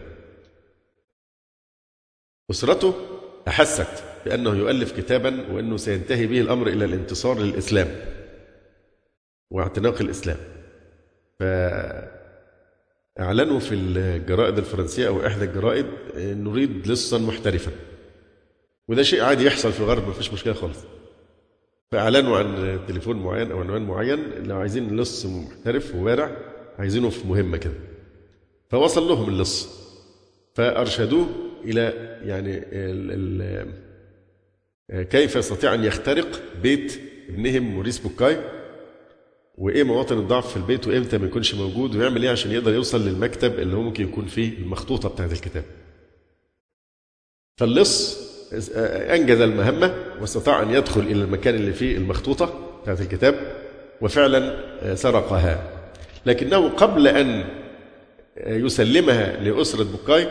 أسرته أحست بأنه يؤلف كتابا وأنه سينتهي به الأمر إلى الانتصار للإسلام واعتناق الإسلام، فأعلنوا في الجرائد الفرنسية أو إحدى الجرائد نريد لصا محترفا، وده شيء عادي يحصل في الغرب، ما فيش مشكلة خالص. فأعلنوا عن تليفون معين أو عنوان معين، لو عايزين لص محترف ووارع عايزينه في مهمة كده، فوصل لهم اللص، فأرشدوه إلى يعني كيف يستطيع أن يخترق بيت ابنهم موريس بوكاي، وإيه مواطن الضعف في البيت وإمتى ما يكونش موجود، ويعمل إيه عشان يقدر يوصل للمكتب اللي هو ممكن يكون فيه المخطوطة بتاعت الكتاب. فاللص أنجز المهمة واستطاع أن يدخل إلى المكان اللي فيه المخطوطة بتاعت الكتاب، وفعلا سرقها. لكنه قبل أن يسلمها لأسرة بوكاي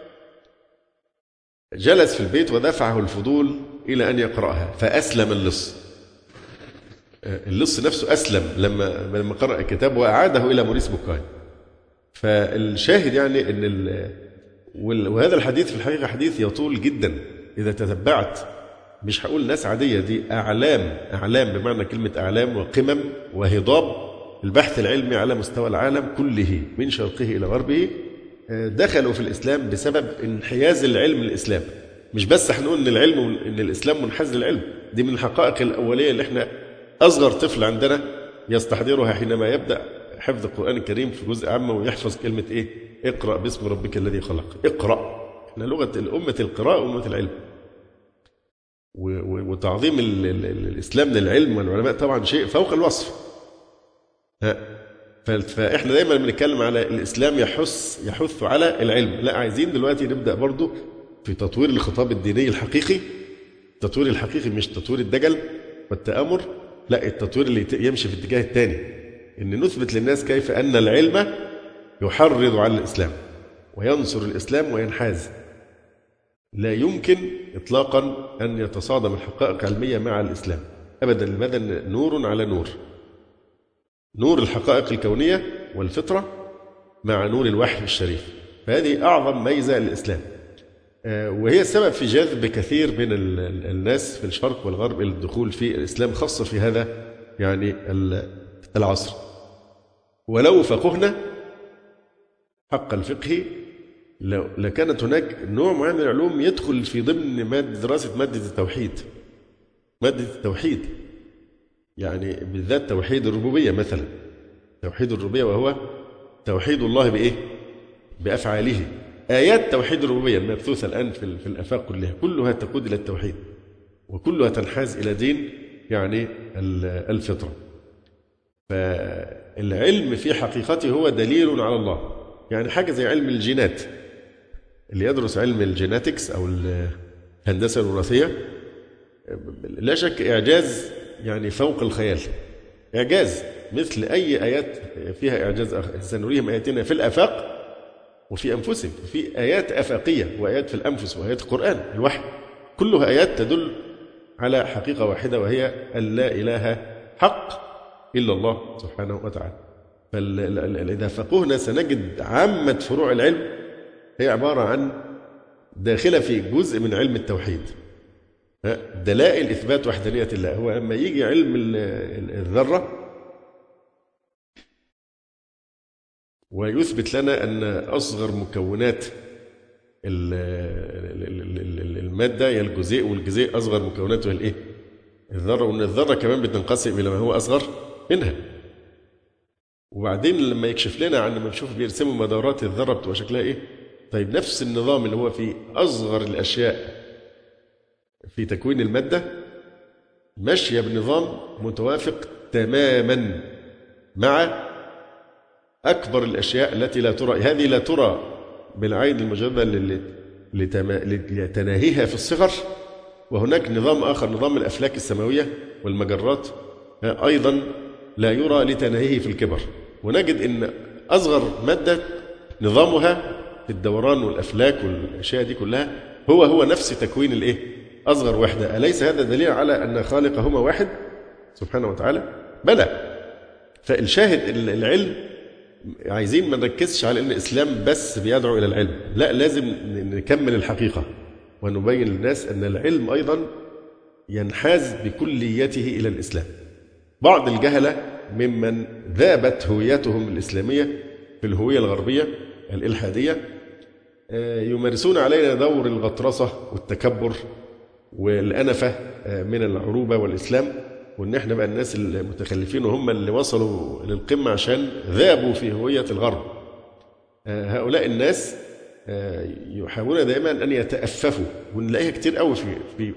جلس في البيت ودفعه الفضول إلى أن يقرأها، فأسلم اللص. اللص نفسه أسلم لما قرأ الكتاب وأعاده إلى موريس بوكاي. فالشاهد يعني أن وهذا الحديث في الحقيقة حديث يطول جدا إذا تتبعت. مش هقول ناس عادية، دي أعلام بمعنى كلمة أعلام، وقمم وهضاب البحث العلمي على مستوى العالم كله من شرقه إلى غربه دخلوا في الإسلام بسبب انحياز العلم للإسلام. مش بس هنقول إن الإسلام منحاز للعلم، دي من الحقائق الأولية اللي احنا أصغر طفل عندنا يستحضرها حينما يبدأ حفظ القرآن الكريم في جزء عامة ويحفظ كلمة إيه؟ اقرأ باسم ربك الذي خلق. اقرأ، احنا لغة الأمة القراءة وأمة العلم، وتعظيم الإسلام للعلم والعلماء طبعا شيء فوق الوصف. فإحنا دايما بنتكلم على الإسلام يحث على العلم، لا عايزين دلوقتي نبدأ برضو في تطوير الخطاب الديني الحقيقي. التطوير الحقيقي مش تطوير الدجل والتآمر، لا، التطوير اللي يمشي في الاتجاه الثاني، إن نثبت للناس كيف أن العلم يحرض على الإسلام وينصر الإسلام وينحاز. لا يمكن إطلاقا أن يتصادم الحقائق العلمية مع الإسلام أبدا. لماذا؟ نور على نور، نور الحقائق الكونية والفطرة مع نور الوحي الشريف. فهذه أعظم ميزة للإسلام، وهي السبب في جذب كثير من الناس في الشرق والغرب إلى الدخول في الإسلام، خاصة في هذا يعني العصر. ولو فقهنا حق الفقه لكانت هناك نوع معين من العلوم يدخل في ضمن دراسة مادة التوحيد. مادة التوحيد يعني بالذات توحيد الربوبية مثلا، توحيد الربوبية، وهو توحيد الله بإيه؟ بأفعاله. آيات توحيد الربوبية المبثوثة الآن في الآفاق كلها تقود إلى التوحيد، وكلها تنحاز إلى دين يعني الفطرة. فالعلم في حقيقته هو دليل على الله، يعني حاجة زي علم الجينات، اللي يدرس علم الجيناتكس أو الهندسة الوراثية لا شك إعجاز يعني فوق الخيال، إعجاز مثل أي آيات فيها إعجاز آخر. سنريهم آياتنا في الآفاق وفي أنفسهم. في آيات آفاقية وآيات في الأنفس وآيات القرآن الوحي، كلها آيات تدل على حقيقة واحدة، وهي أن لا إله حق إلا الله سبحانه وتعالى. فإذا فقهنا سنجد عامة فروع العلم هي عبارة عن داخلة في جزء من علم التوحيد، دلائل إثبات وحدانية الله. هو لما يجي علم الذرة ويثبت لنا أن أصغر مكونات المادة هي الجزيء، والجزيء أصغر مكوناته الإيه؟ الذرة، وأن الذرة كمان بتنقسم إلى ما هو أصغر منها. وبعدين لما يكشف لنا عن ما نشوف بيرسموا مدارات الذرة بتبقى شكلها إيه. طيب نفس النظام اللي هو في أصغر الأشياء في تكوين المادة ماشية بنظام متوافق تماما مع أكبر الأشياء التي لا ترى. هذه لا ترى بالعين المجردة لتناهيها في الصغر، وهناك نظام آخر، نظام الأفلاك السماوية والمجرات، أيضا لا يرى لتناهيه في الكبر. ونجد أن أصغر مادة نظامها في الدوران والأفلاك والأشياء دي كلها هو نفس تكوين الإيه؟ أصغر وحدة. أليس هذا دليل على أن خالقهما واحد سبحانه وتعالى؟ بلى. فالشاهد العلم عايزين ما نركزش على أن الإسلام بس بيدعو إلى العلم، لا، لازم نكمل الحقيقة ونبين للناس أن العلم أيضا ينحاز بكليته إلى الإسلام. بعض الجهلة ممن ذابت هويتهم الإسلامية في الهوية الغربية الإلحادية يمارسون علينا دور الغطرسة والتكبر والأنفة من العروبة والإسلام، وإن إحنا بقى الناس المتخلفين وهم اللي وصلوا للقمة عشان ذابوا في هوية الغرب. هؤلاء الناس يحاولون دائما أن يتأففوا، ونلاقيها كتير قوي في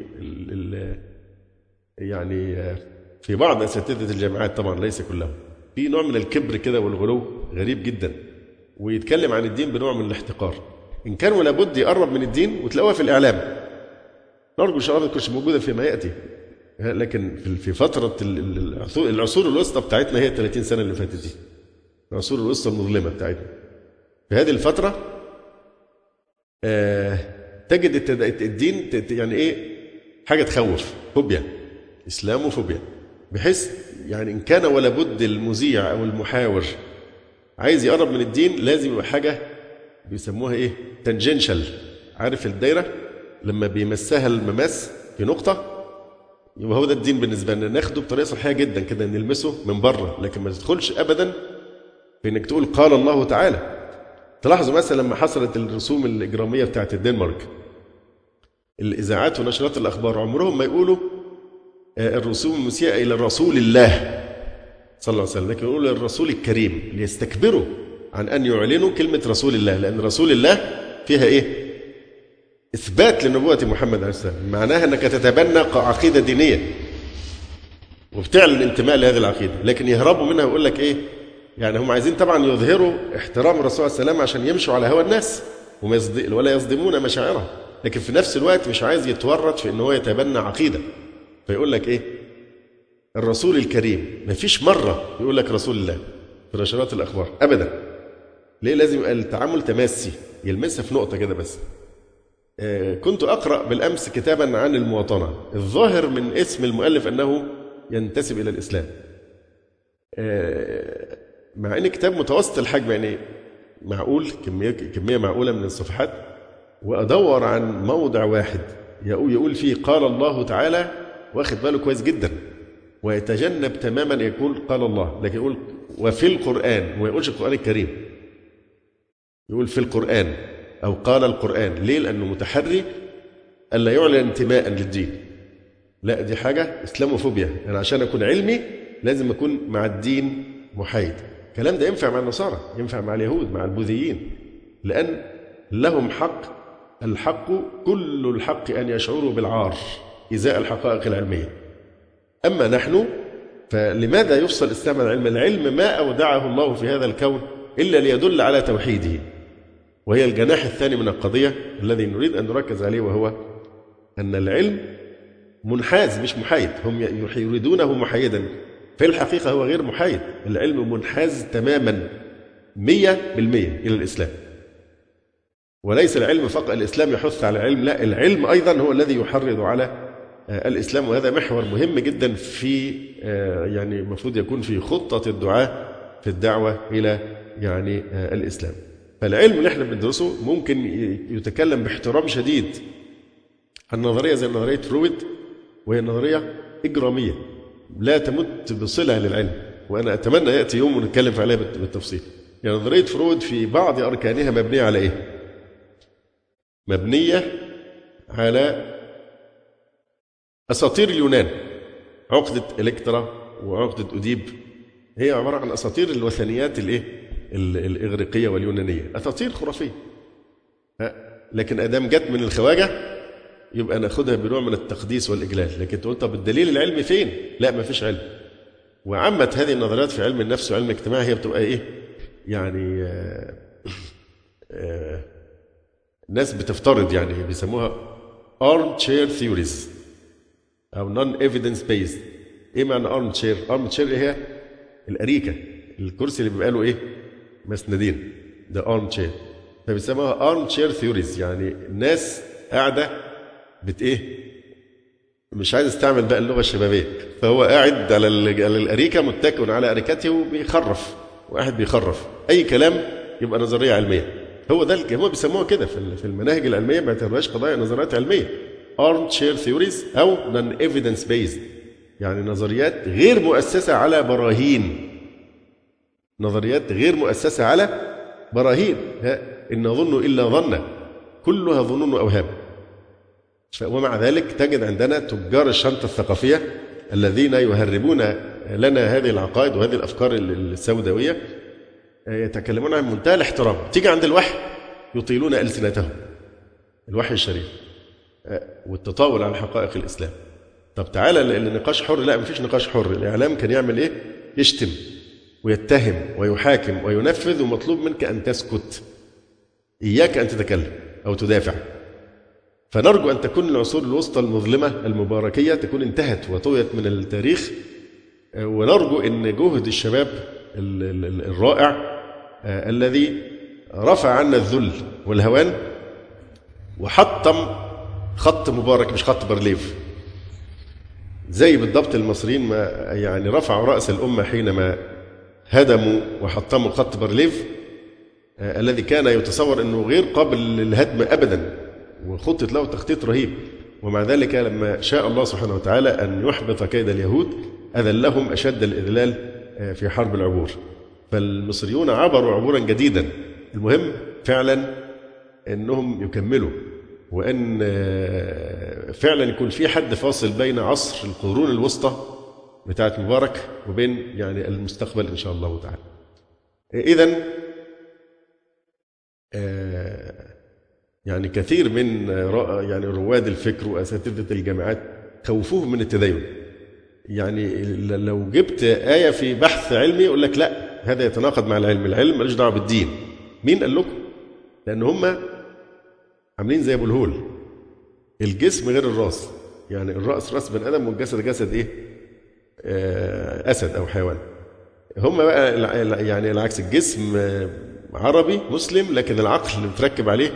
يعني في بعض أساتذة الجامعات، طبعا ليس كلهم، في نوع من الكبر كده والغلو غريب جدا، ويتكلم عن الدين بنوع من الاحتقار. إن كان ولا بد يقرب من الدين وتلاقوها في الإعلام، نرجو إن شاء الله ما تكونش موجودة فيما يأتي، لكن في فترة العصور الوسطى بتاعتنا، هي 30 سنة اللي فاتت دي، العصور الوسطى المظلمة بتاعتنا، في هذه الفترة تجد الدين يعني إيه، حاجة تخوف، فوبيا، إسلام وفوبيا، بحيث يعني إن كان ولا بد المذيع أو المحاور عايز يقرب من الدين لازم يبقى حاجة بيسموها إيه، تنجنشال. عارف الدايرة لما بيمسها المماس في نقطة، يبقى هو ده الدين بالنسبة لنا، ناخده بطريقة صحية جدا كده، نلمسه من بره، لكن ما تدخلش أبدا في إنك تقول قال الله تعالى. تلاحظوا مثلا لما حصلت الرسوم الإجرامية بتاعت الدنمارك، الإذاعات ونشرات الأخبار عمرهم ما يقولوا الرسوم المسيئة إلى رسول الله صلى الله عليه وسلم، لكن يقولوا الرسول الكريم، ليستكبروا عن أن يعلنوا كلمة رسول الله، لأن رسول الله فيها إيه؟ إثبات لنبوة محمد عليه السلام، معناها أنك تتبنى عقيدة دينية وبتعلن الانتماء لهذه العقيدة، لكن يهربوا منها ويقول لك إيه، يعني هم عايزين طبعا يظهروا احترام الرسول عليه السلام عشان يمشوا على هوى الناس ولا يصدمون مشاعرهم، لكن في نفس الوقت مش عايز يتورط في أنه يتبنى عقيدة، فيقول لك إيه، الرسول الكريم. ما فيش مرة يقول لك رسول الله في نشرات الأخبار أبدا. ليه؟ لازم يبقى التعامل تماسي، يلمسها في نقطة كده بس. كنت أقرأ بالأمس كتابا عن المواطنة، الظاهر من اسم المؤلف أنه ينتسب إلى الإسلام، مع أن كتاب متوسط الحجم، يعني معقول كمية معقولة من الصفحات، وأدور عن موضع واحد يقول فيه قال الله تعالى واخد باله كويس جدا، ويتجنب تماما يقول قال الله، لكن يقول وفي القرآن، وما يقولش القرآن الكريم، يقول في القرآن أو قال القرآن. ليه؟ لأنه متحري ألا يعلن انتماء للدين، لا، دي حاجة إسلاموفوبيا، أنا يعني عشان أكون علمي لازم أكون مع الدين محايد. الكلام ده ينفع مع النصارى، ينفع مع اليهود، مع البوذيين، لأن لهم حق، الحق كل الحق أن يشعروا بالعار إزاء الحقائق العلمية. أما نحن فلماذا يفصل الإسلام عن العلم؟ العلم ما أودعه الله في هذا الكون إلا ليدل على توحيده، وهي الجناح الثاني من القضية الذي نريد أن نركز عليه، وهو أن العلم منحاز مش محايد. هم يريدونه محايدا، في الحقيقة هو غير محايد، العلم منحاز تماما 100% إلى الإسلام، وليس العلم فقط، الإسلام يحث على العلم، لا، العلم أيضا هو الذي يحرض على الإسلام، وهذا محور مهم جدا في يعني المفروض يكون في خطة الدعاء في الدعوة إلى يعني الإسلام. فالعلم اللي احنا بندرسه ممكن يتكلم باحترام شديد عن نظرية زي نظرية فرويد، وهي نظرية إجرامية لا تمت بصلة للعلم، وأنا أتمنى يأتي يوم ونتكلم عليها بالتفصيل. يعني نظرية فرويد في بعض أركانها مبنية على إيه؟ مبنية على أساطير اليونان، عقدة إلكترا وعقدة أوديب، هي عبارة عن أساطير الوثنيات الإغريقية واليونانية، أساطير خرافية، لكن أدام جت من الخواجة يبقى ناخدها بنوع من التقديس والإجلال. لكن تقول طب الدليل العلمي فين؟ لا، ما فيش علم. وعمت هذه النظريات في علم النفس وعلم الاجتماع هي بتبقى إيه؟ يعني ناس بتفترض، يعني بيسموها armchair theories أو non evidence based. إيه معنى armchair؟ armchair هي الأريكة، الكرسي اللي بيبقى له إيه؟ مسندين، ده ارم تشير، فبيسموها ارم تشير ثيوريز، يعني الناس قاعده مش عايز استعمل بقى اللغه الشبابيه، فهو قاعد على الاريكه متكئ على اريكته وبيخرف، واحد بيخرف اي كلام يبقى نظريه علميه. هو ده هم بيسموها كده في المناهج العلميه، ما بيعتبروهاش قضايا نظريات علميه، arm chair theories او non evidence based، يعني نظريات غير مؤسسه على براهين، نظريات غير مؤسسه على براهين، ان نظن الا ظنا كلها ظنون واوهام. ومع ذلك تجد عندنا تجار الشنطه الثقافيه الذين يهربون لنا هذه العقائد وهذه الافكار السوداويه يتكلمون عن منتهى الاحترام، تيجي عند الوحي يطيلون ألسنتهم، الوحي الشريف والتطاول على حقائق الإسلام. طب تعالى النقاش حر، لا مفيش نقاش حر. الإعلام كان يعمل إيه؟ يشتم ويتهم ويحاكم وينفذ، ومطلوب منك أن تسكت، إياك أن تتكلم أو تدافع. فنرجو أن تكون العصور الوسطى المظلمة المباركية تكون انتهت وطويت من التاريخ، ونرجو أن جهد الشباب الرائع الذي رفع عنا الذل والهوان وحطم خط مبارك مش خط بارليف، زي بالضبط المصريين ما يعني رفعوا رأس الأمة حينما هدموا وحطموا خط بارليف الذي كان يتصور أنه غير قابل للهدم أبدا، وخطط له تخطيط رهيب، ومع ذلك لما شاء الله سبحانه وتعالى أن يحبط كيد اليهود أذلهم أشد الإذلال في حرب العبور. فالمصريون عبروا عبورا جديدا، المهم فعلا أنهم يكملوا، وأن فعلا يكون في حد فاصل بين عصر القرون الوسطى بتاعت مبارك وبين يعني المستقبل إن شاء الله تعالى. إذن يعني كثير من يعني رواد الفكر وأساتذة الجامعات خوفوهم من التدين، يعني لو جبت آية في بحث علمي يقول لك لا هذا يتناقض مع العلم، العلم ملوش دعوه بالدين. مين قال لكم؟ لأن هم عاملين زي أبو الهول، الجسم غير الراس، يعني الرأس راس بني آدم والجسد جسد أسد أو حيوان. هم بقى يعني العكس، الجسم عربي مسلم لكن العقل متركب عليه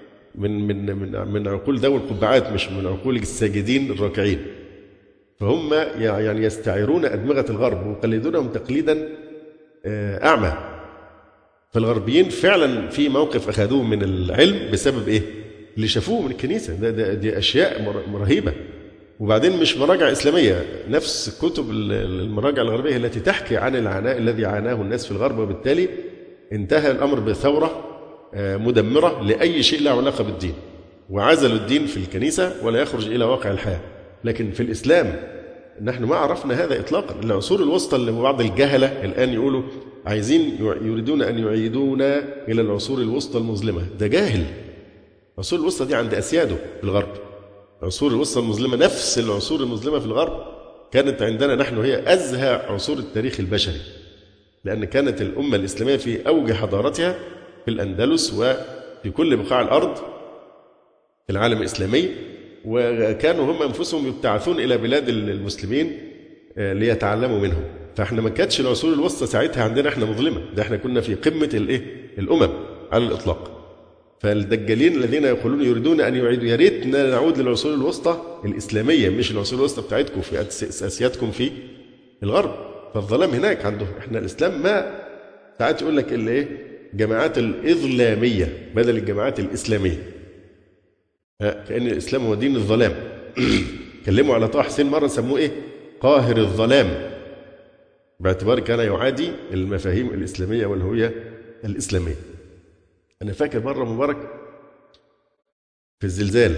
من عقول ذوي القبعات مش من عقول الساجدين الراكعين. فهم يعني يستعيرون أدمغة الغرب ويقلدونهم تقليدا أعمى. فالغربيين فعلا في موقف أخذوه من العلم بسبب إيه؟ اللي شافوه من الكنيسة. دي أشياء رهيبة. وبعدين مش مراجع إسلامية، نفس كتب المراجع الغربية التي تحكي عن العناء الذي عاناه الناس في الغرب، وبالتالي انتهى الأمر بثورة مدمرة لأي شيء له علاقة بالدين، وعزلوا الدين في الكنيسة ولا يخرج إلى واقع الحياة. لكن في الإسلام نحن ما عرفنا هذا إطلاقا. العصور الوسطى اللي بعض الجهلة الآن يقولوا عايزين يريدون أن يعيدونا إلى العصور الوسطى المظلمة، ده جاهل. العصور الوسطى دي عند أسياده في الغرب. العصور الوسطى المظلمة نفس العصور المظلمة في الغرب كانت عندنا نحن هي أزهى عصور التاريخ البشري، لأن كانت الأمة الإسلامية في أوج حضارتها في الأندلس وفي كل بقاع الأرض في العالم الإسلامي، وكانوا هم أنفسهم يبتعثون إلى بلاد المسلمين ليتعلموا منهم. فإحنا ما كانتش العصور الوسطى ساعتها عندنا إحنا مظلمة، ده إحنا كنا في قمة الأمم على الإطلاق. فالدجالين الذين يقولون يريدون أن يعيدوا، يا ريتنا نعود للعصور الوسطى الإسلامية مش العصور الوسطى بتاعتكم في أسيادكم في الغرب. فالظلام هناك عندهم. إحنا الإسلام ما ساعات يقول لك جماعات الإظلامية بدل الجماعات الإسلامية، كأن الإسلام هو دين الظلام. كلموا على طه حسين مرة سموه قاهر الظلام، باعتبار كان يعادي المفاهيم الإسلامية والهوية الإسلامية. أنا فاكر مرة مبارك في الزلزال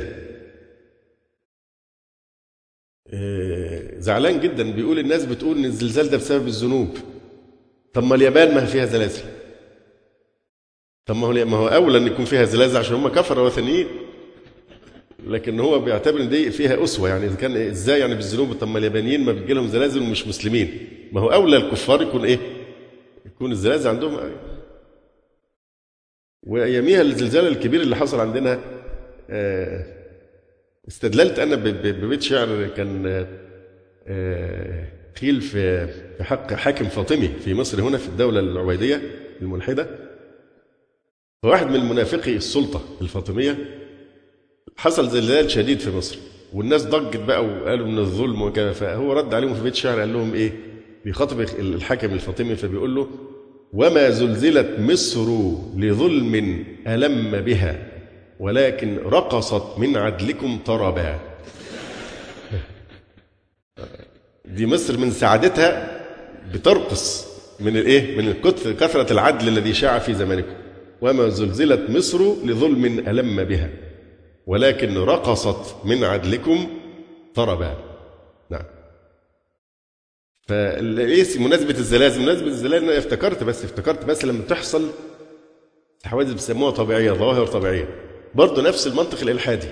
زعلان جدا، بيقول الناس بتقول إن الزلزال ده بسبب الذنوب. طب ما اليابان ما فيها زلازل، طب ما هو أولى أن يكون فيها زلازل عشان هم كفرة وثنيين، لكن هو بيعتبر ان دي فيها أسوة. يعني إذا كان إزاي يعني بالذنوب؟ طب ما اليابانيين ما بيجي لهم زلازل ومش مسلمين، ما هو أولى الكفار يكون يكون الزلازل عندهم. وأياميها الزلزال الكبير اللي حصل عندنا استدللت أنا ببيت شعر كان قيل في حق حاكم فاطمي في مصر هنا في الدولة العبيدية الملحدة، فواحد من المنافقي السلطة الفاطمية حصل زلزال شديد في مصر، والناس ضجت بقى وقالوا من الظلم وكذا، فهو رد عليهم في بيت شعر قال لهم إيه؟ بيخاطب الحاكم الفاطمي فبيقول له: وما زلزلت مصر لظلم ألم بها، ولكن رقصت من عدلكم طربا. دي مصر من سعادتها بترقص من الايه؟ من كثرة العدل الذي شاع في زمانكم. وما زلزلت مصر لظلم ألم بها، ولكن رقصت من عدلكم طربا. نعم. فايه مناسبة الزلازل؟ مناسبة الزلازل انا افتكرت بس لما تحصل حوادث بيسموها طبيعية، ظواهر طبيعية، برضه نفس المنطق الإلحادي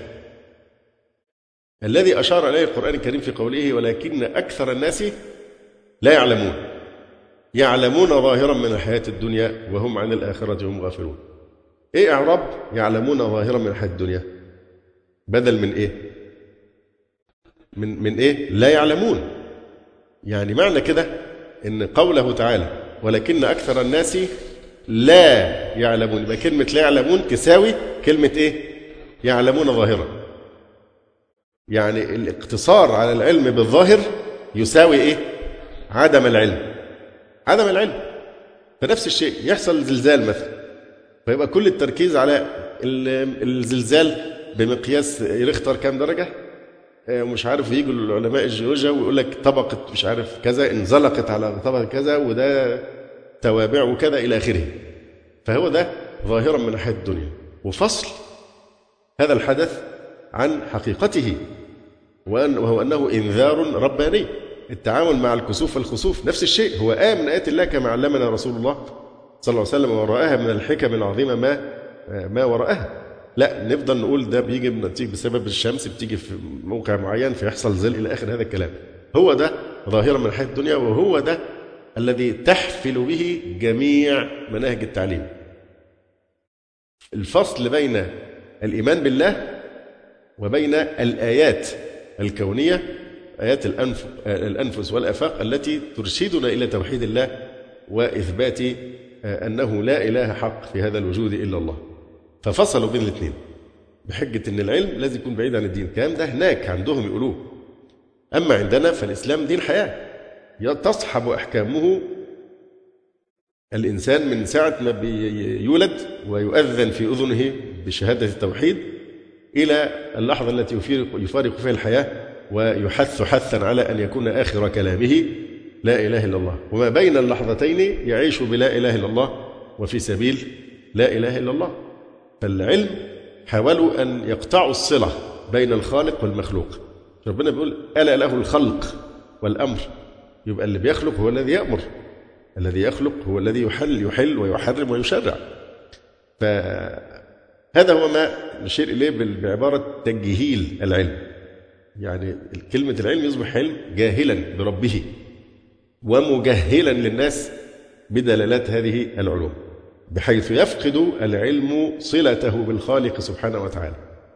الذي أشار إليه القرآن الكريم في قوله: ولكن أكثر الناس لا يعلمون ظاهرا من الحياة الدنيا وهم عن الآخرة هم غافلون. إيه إعراب يعلمون ظاهرا من الحياة الدنيا؟ بدل من إيه؟ من إيه؟ لا يعلمون. يعني معنى كده إن قوله تعالى ولكن أكثر الناس لا يعلمون، يبقى كلمة لا يعلمون تساوي كلمة إيه؟ يعلمون ظاهرا. يعني الاقتصار على العلم بالظاهر يساوي إيه؟ عدم العلم. فنفس الشيء يحصل زلزال مثلا، فيبقى كل التركيز على الزلزال بمقياس ريختر كام درجة، ومش عارف، يجوا العلماء الجيولوجيا ويقول لك طبقة مش عارف كذا انزلقت على طبقة كذا وده توابع وكذا إلى آخره. فهو ده ظاهرا من حياة الدنيا، وفصل هذا الحدث عن حقيقته، وهو أنه إنذار رباني. التعامل مع الكسوف والخسوف نفس الشيء، هو آية من آيات الله كما علمنا رسول الله صلى الله عليه وسلم، وراءها من الحكم العظيمة ما وراءها. لا نفضل نقول ده بيجي بسبب الشمس، بتيجي في موقع معين فيحصل زل إلى آخر هذا الكلام. هو ده ظاهرا من حياة الدنيا، وهو ده الذي تحفل به جميع مناهج التعليم. الفصل بين الإيمان بالله وبين الآيات الكونية، آيات الأنفس والآفاق التي ترشدنا إلى توحيد الله وإثبات أنه لا إله حق في هذا الوجود إلا الله. ففصلوا بين الاثنين بحجة أن العلم لازم يكون بعيد عن الدين. الكلام ده هناك عندهم يقولوه، أما عندنا فالإسلام دين حياة تصحب أحكامه الإنسان من ساعة ما بيولد ويؤذن في أذنه بشهادة التوحيد إلى اللحظة التي يفارق فيها الحياة ويحث حثا على أن يكون آخر كلامه لا إله إلا الله، وما بين اللحظتين يعيش بلا إله إلا الله وفي سبيل لا إله إلا الله. فالعلم حاولوا أن يقطعوا الصلة بين الخالق والمخلوق. ربنا بيقول: ألا له الخلق والأمر، يبقى اللي بيخلق هو الذي يأمر، الذي يخلق هو الذي يحل ويحرم ويشرع. فهذا هو ما نشير إليه بعبارة تجهيل العلم. يعني كلمة العلم يصبح علم جاهلا بربه ومجهلا للناس بدلالات هذه العلوم، بحيث يفقد العلم صلته بالخالق سبحانه وتعالى،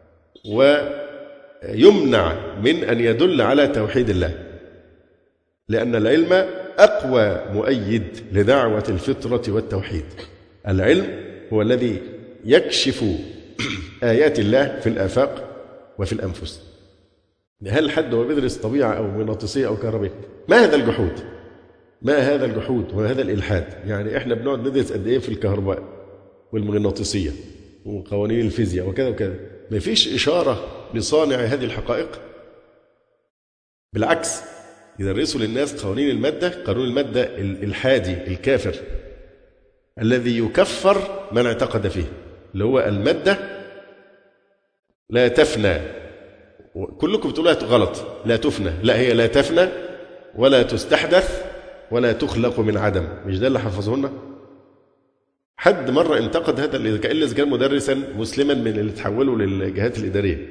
ويمنع من أن يدل على توحيد الله، لأن العلم أقوى مؤيد لدعوة الفطرة والتوحيد. العلم هو الذي يكشف آيات الله في الآفاق وفي الأنفس. هل حد هو بيدرس طبيعة أو مغناطيسية أو كهرباء؟ ما هذا الجحود وهذا الإلحاد؟ يعني إحنا بنقعد ندرس قد إيه في الكهرباء والمغناطيسية وقوانين الفيزياء وكذا وكذا، ما فيش إشارة لصانع هذه الحقائق. بالعكس يدرسوا للناس قوانين المادة، قانون المادة الإلحادي الكافر الذي يكفر من اعتقد فيه، اللي هو المادة لا تفنى. كلكم بتقولوا غلط، لا تفنى، لا هي لا تفنى ولا تستحدث ولا تخلق من عدم. مش ده اللي حفظهن؟ حد مرة انتقد هذا إلا إذا كان مدرسا مسلما من اللي تحولوا للجهات الإدارية.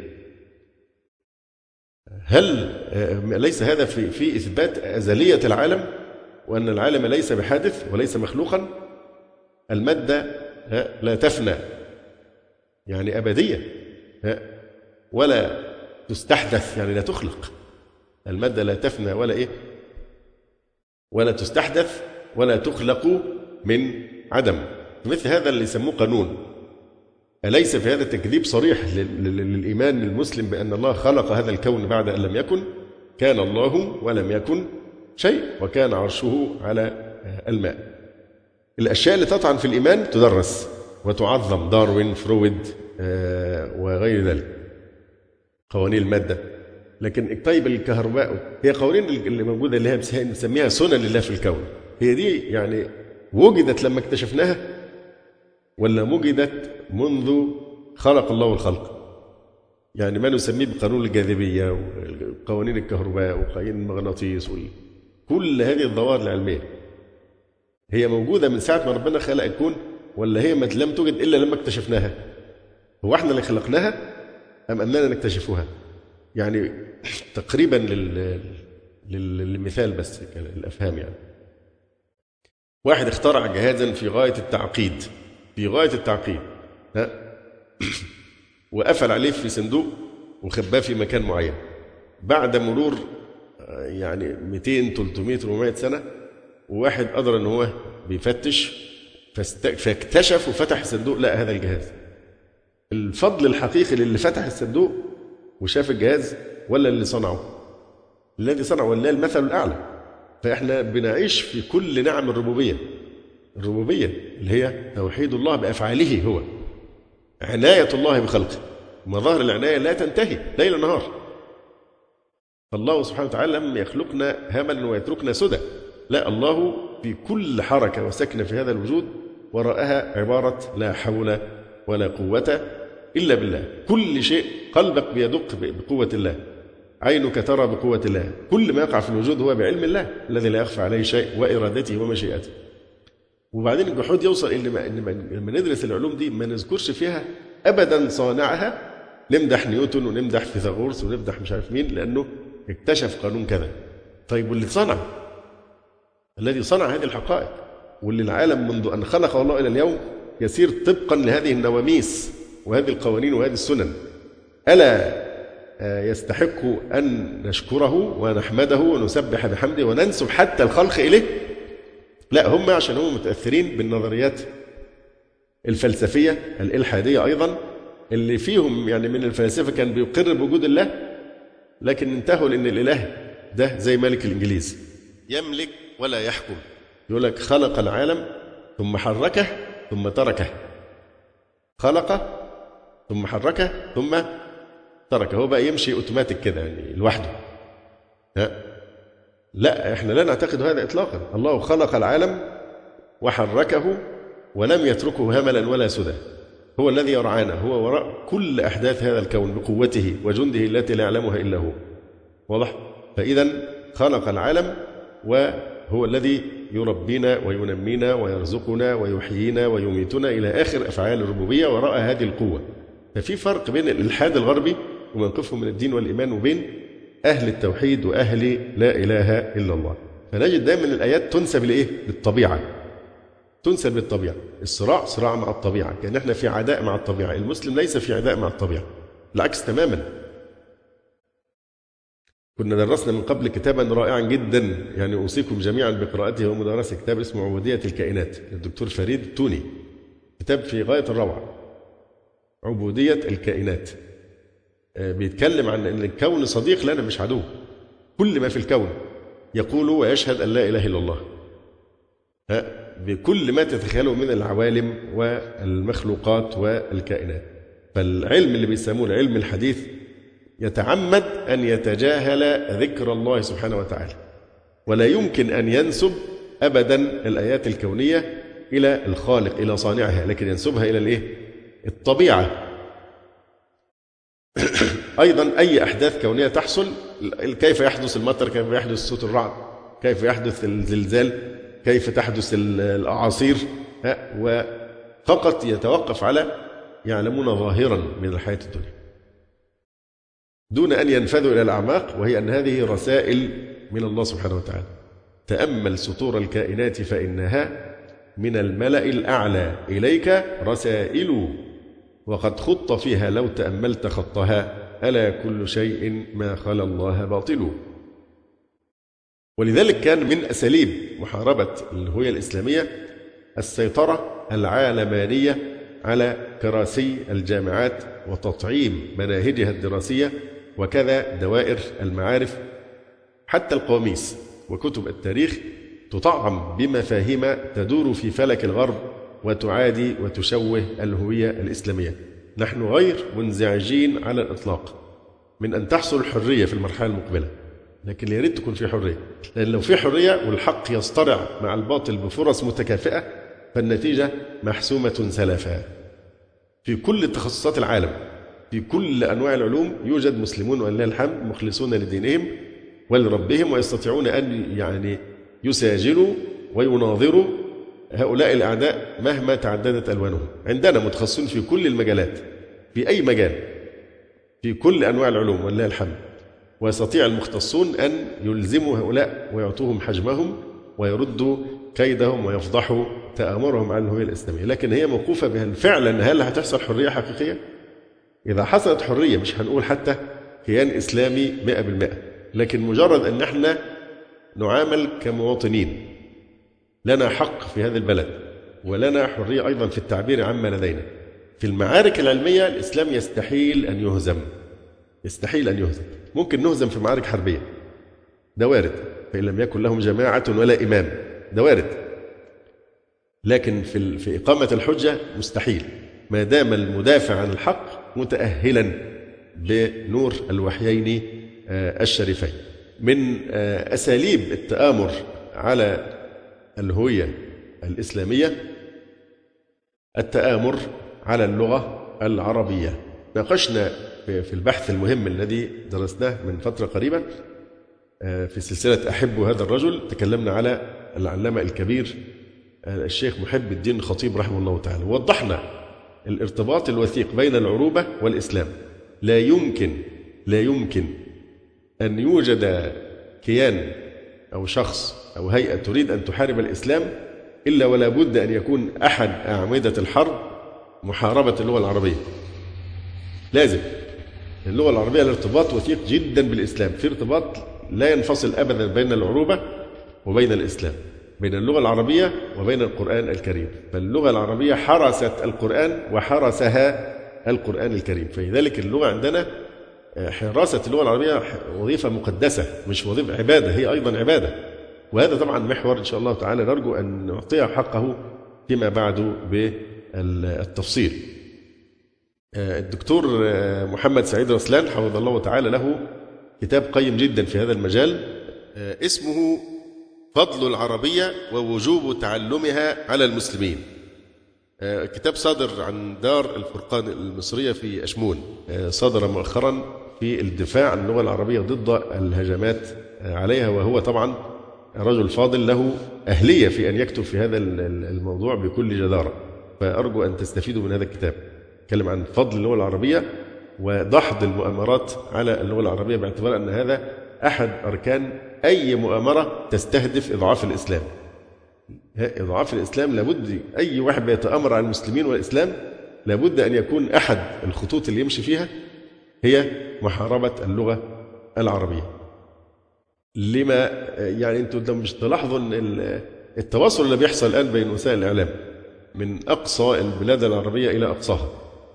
هل ليس هذا في إثبات أزلية العالم وأن العالم ليس بحادث وليس مخلوقا؟ المادة لا تفنى يعني أبدية، ولا تستحدث يعني لا تخلق. المادة لا تفنى ولا تستحدث ولا تخلق من عدم. مثل هذا اللي يسموه قانون، أليس في هذا تكذيب صريح للإيمان المسلم بأن الله خلق هذا الكون بعد أن لم يكن؟ كان الله ولم يكن شيء وكان عرشه على الماء. الأشياء اللي تطعن في الإيمان تدرس وتعظم، داروين، فرويد وغير ذلك، قوانين المادة. لكن طيب الكهرباء هي قوانين اللي موجودة اللي هي بنسميها سنن الله في الكون، هي دي يعني وجدت لما اكتشفناها ولا وجدت منذ خلق الله الخلق؟ يعني ما نسميه بقانون الجاذبية وقوانين الكهرباء وقوانين المغناطيس كل هذه الظواهر العلمية هي موجودة من ساعة ما ربنا خلق الكون، ولا هي لم توجد إلا لما اكتشفناها؟ هو احنا اللي خلقناها أم أننا نكتشفها؟ يعني تقريبا للمثال بس الأفهام. يعني واحد اخترع جهازا في غاية التعقيد، في غاية التعقيد، وقفل عليه في صندوق وخباه في مكان معين. بعد مرور يعني 200 300 400 سنة، وواحد قدر ان هو بيفتش فاكتشف وفتح الصندوق لقى هذا الجهاز. الفضل الحقيقي للي فتح الصندوق وشاف الجهاز ولا اللي صنعه؟ الذي صنعه، ولله المثل الأعلى. فإحنا بنعيش في كل نعم الربوبية اللي هي توحيد الله بأفعاله، هو عناية الله بخلقه. مظاهر العناية لا تنتهي ليل نهار. فالله سبحانه وتعالى لم يخلقنا هملا ويتركنا سدى، لا، الله في كل حركة وسكنة في هذا الوجود وراءها عبارة لا حول ولا قوة إلا بالله. كل شيء، قلبك بيدق بقوة الله، عينك ترى بقوة الله، كل ما يقع في الوجود هو بعلم الله الذي لا يخفى عليه شيء وإرادته ومشيئته. وبعدين الجحود يوصل إن لما ندرس العلوم دي ما نذكرش فيها أبدا صانعها، نمدح نيوتن ونمدح فيثاغورس ونمدح مش عارف مين لأنه اكتشف قانون كذا. طيب واللي صنع، الذي صنع هذه الحقائق، واللي العالم منذ أن خلقه الله إلى اليوم يسير طبقا لهذه النواميس وهذه القوانين وهذه السنن، ألا يستحق أن نشكره ونحمده ونسبح بحمده وننسب حتى الخلق إليه؟ لا، هم عشان هم متأثرين بالنظريات الفلسفية الإلحادية أيضا، اللي فيهم يعني من الفلاسفة كان بيقر بوجود الله، لكن انتهوا لأن الإله ده زي ملك الإنجليز، يملك ولا يحكم. يقول لك خلق العالم ثم حركه ثم تركه، خلق ثم حركه ثم تركه، هو بقى يمشي اوتوماتيك كده يعني لوحده. لا، احنا لا نعتقد هذا اطلاقا. الله خلق العالم وحركه ولم يتركه هملا ولا سدى، هو الذي يرعانا، هو وراء كل احداث هذا الكون بقوته وجنده التي لا يعلمها الا هو. واضح؟ فاذا خلق العالم وهو الذي يربينا وينمينا ويرزقنا ويحيينا ويميتنا إلى آخر أفعال الربوبية وراء هذه القوة. ففي فرق بين الإلحاد الغربي وموقفهم من الدين والإيمان وبين أهل التوحيد وأهل لا إله إلا الله. فنجد دائما الآيات تنسب لإيه؟ للطبيعة، تنسب للطبيعة. الصراع صراع مع الطبيعة، كأن احنا في عداء مع الطبيعة. المسلم ليس في عداء مع الطبيعة، العكس تماما. كنا درسنا من قبل كتابا رائعا جدا، يعني أوصيكم جميعا بقراءته ومدارسه، كتاب اسمه عبودية الكائنات للدكتور فريد التوني، كتاب في غاية الروعة. عبودية الكائنات بيتكلم عن أن الكون صديق لنا مش عدو. كل ما في الكون يقول ويشهد أن لا إله إلا الله، بكل ما تتخيله من العوالم والمخلوقات والكائنات. فالعلم اللي بيسموه العلم الحديث يتعمد أن يتجاهل ذكر الله سبحانه وتعالى، ولا يمكن أن ينسب أبدا الآيات الكونية إلى الخالق إلى صانعها، لكن ينسبها إلى الإيه؟ الطبيعة. أيضا أي أحداث كونية تحصل، كيف يحدث المطر، كيف يحدث صوت الرعد، كيف يحدث الزلزال، كيف تحدث الأعاصير، وفقط يتوقف على يعلمون ظاهرا من الحياة الدنيا دون أن ينفذوا إلى الأعماق، وهي أن هذه رسائل من الله سبحانه وتعالى. تأمل سطور الكائنات فإنها من الملأ الأعلى إليك رسائل، وقد خط فيها لو تأملت خطها، ألا كل شيء ما خلا الله باطل. ولذلك كان من أساليب محاربة الهوية الإسلامية السيطرة العالمانية على كراسي الجامعات وتطعيم مناهجها الدراسية، وكذا دوائر المعارف، حتى القواميس وكتب التاريخ تطعم بمفاهيم تدور في فلك الغرب وتعادي وتشوه الهوية الإسلامية. نحن غير منزعجين على الإطلاق من أن تحصل الحرية في المرحلة المقبلة، لكن يا ريت تكون في حرية، لأن لو في حرية والحق يصطرع مع الباطل بفرص متكافئة فالنتيجة محسومة سلفا. في كل تخصصات العالم، في كل أنواع العلوم، يوجد مسلمون ولله الحمد مخلصون لدينهم ولربهم، ويستطيعون أن يساجلوا ويناظروا هؤلاء الأعداء مهما تعددت ألوانهم. عندنا متخصصين في كل المجالات، في أي مجال، في كل أنواع العلوم ولله الحمد، ويستطيع المختصون أن يلزموا هؤلاء ويعطوهم حجمهم ويردوا كيدهم ويفضحوا تآمرهم على الهوية الإسلامية. لكن هي موقوفة بها فعلا، هل هتحصل حرية حقيقية؟ إذا حصلت حرية، مش هنقول حتى كيان إسلامي 100%، لكن مجرد أن احنا نعامل كمواطنين، لنا حق في هذا البلد ولنا حرية أيضا في التعبير عما لدينا. في المعارك العلمية الإسلام يستحيل أن يهزم، يستحيل أن يهزم. ممكن نهزم في معارك حربية، ده وارد، فإن لم يكن لهم جماعة ولا إمام، ده وارد، لكن في إقامة الحجة مستحيل، ما دام المدافع عن الحق متأهلا بنور الوحيين الشريفين. من أساليب التآمر على الهوية الإسلامية التآمر على اللغة العربية. ناقشنا في البحث المهم الذي درسناه من فترة قريبة في سلسلة أحب هذا الرجل، تكلمنا على العلامة الكبير الشيخ محب الدين الخطيب رحمه الله تعالى، ووضحنا الارتباط الوثيق بين العروبة والإسلام. لا يمكن أن يوجد كيان أو شخص أو هيئة تريد أن تحارب الإسلام إلا ولا بد أن يكون أحد أعمدة الحرب محاربة اللغة العربية. لازم اللغة العربية الارتباط وثيق جدا بالإسلام، في ارتباط لا ينفصل أبدا بين العروبة وبين الإسلام، بين اللغة العربية وبين القرآن الكريم. فاللغة العربية حرست القرآن وحرسها القرآن الكريم، فلذلك اللغة عندنا حراسة اللغة العربية وظيفة مقدسة، مش وظيفة عبادة، هي أيضا عبادة. وهذا طبعا محور إن شاء الله تعالى نرجو أن نعطيه حقه فيما بعد بالتفصيل. الدكتور محمد سعيد رسلان حفظه الله تعالى له كتاب قيم جدا في هذا المجال، اسمه فضل العربية ووجوب تعلمها على المسلمين. كتاب صادر عن دار الفرقان المصرية في أشمون، صادر مؤخرا في الدفاع عن اللغة العربية ضد الهجمات عليها، وهو طبعا رجل فاضل له أهلية في أن يكتب في هذا الموضوع بكل جدارة، فأرجو أن تستفيدوا من هذا الكتاب. يتكلم عن فضل اللغة العربية ودحض المؤامرات على اللغة العربية، باعتبار أن هذا أحد أركان أي مؤامرة تستهدف إضعاف الإسلام. إضعاف الإسلام لابد، أي واحد بيتآمر على المسلمين والإسلام لابد أن يكون أحد الخطوط اللي يمشي فيها هي محاربة اللغة العربية. لما يعني أنتم مش تلاحظوا أن التواصل اللي بيحصل الآن بين وسائل الإعلام من أقصى البلاد العربية إلى أقصاها،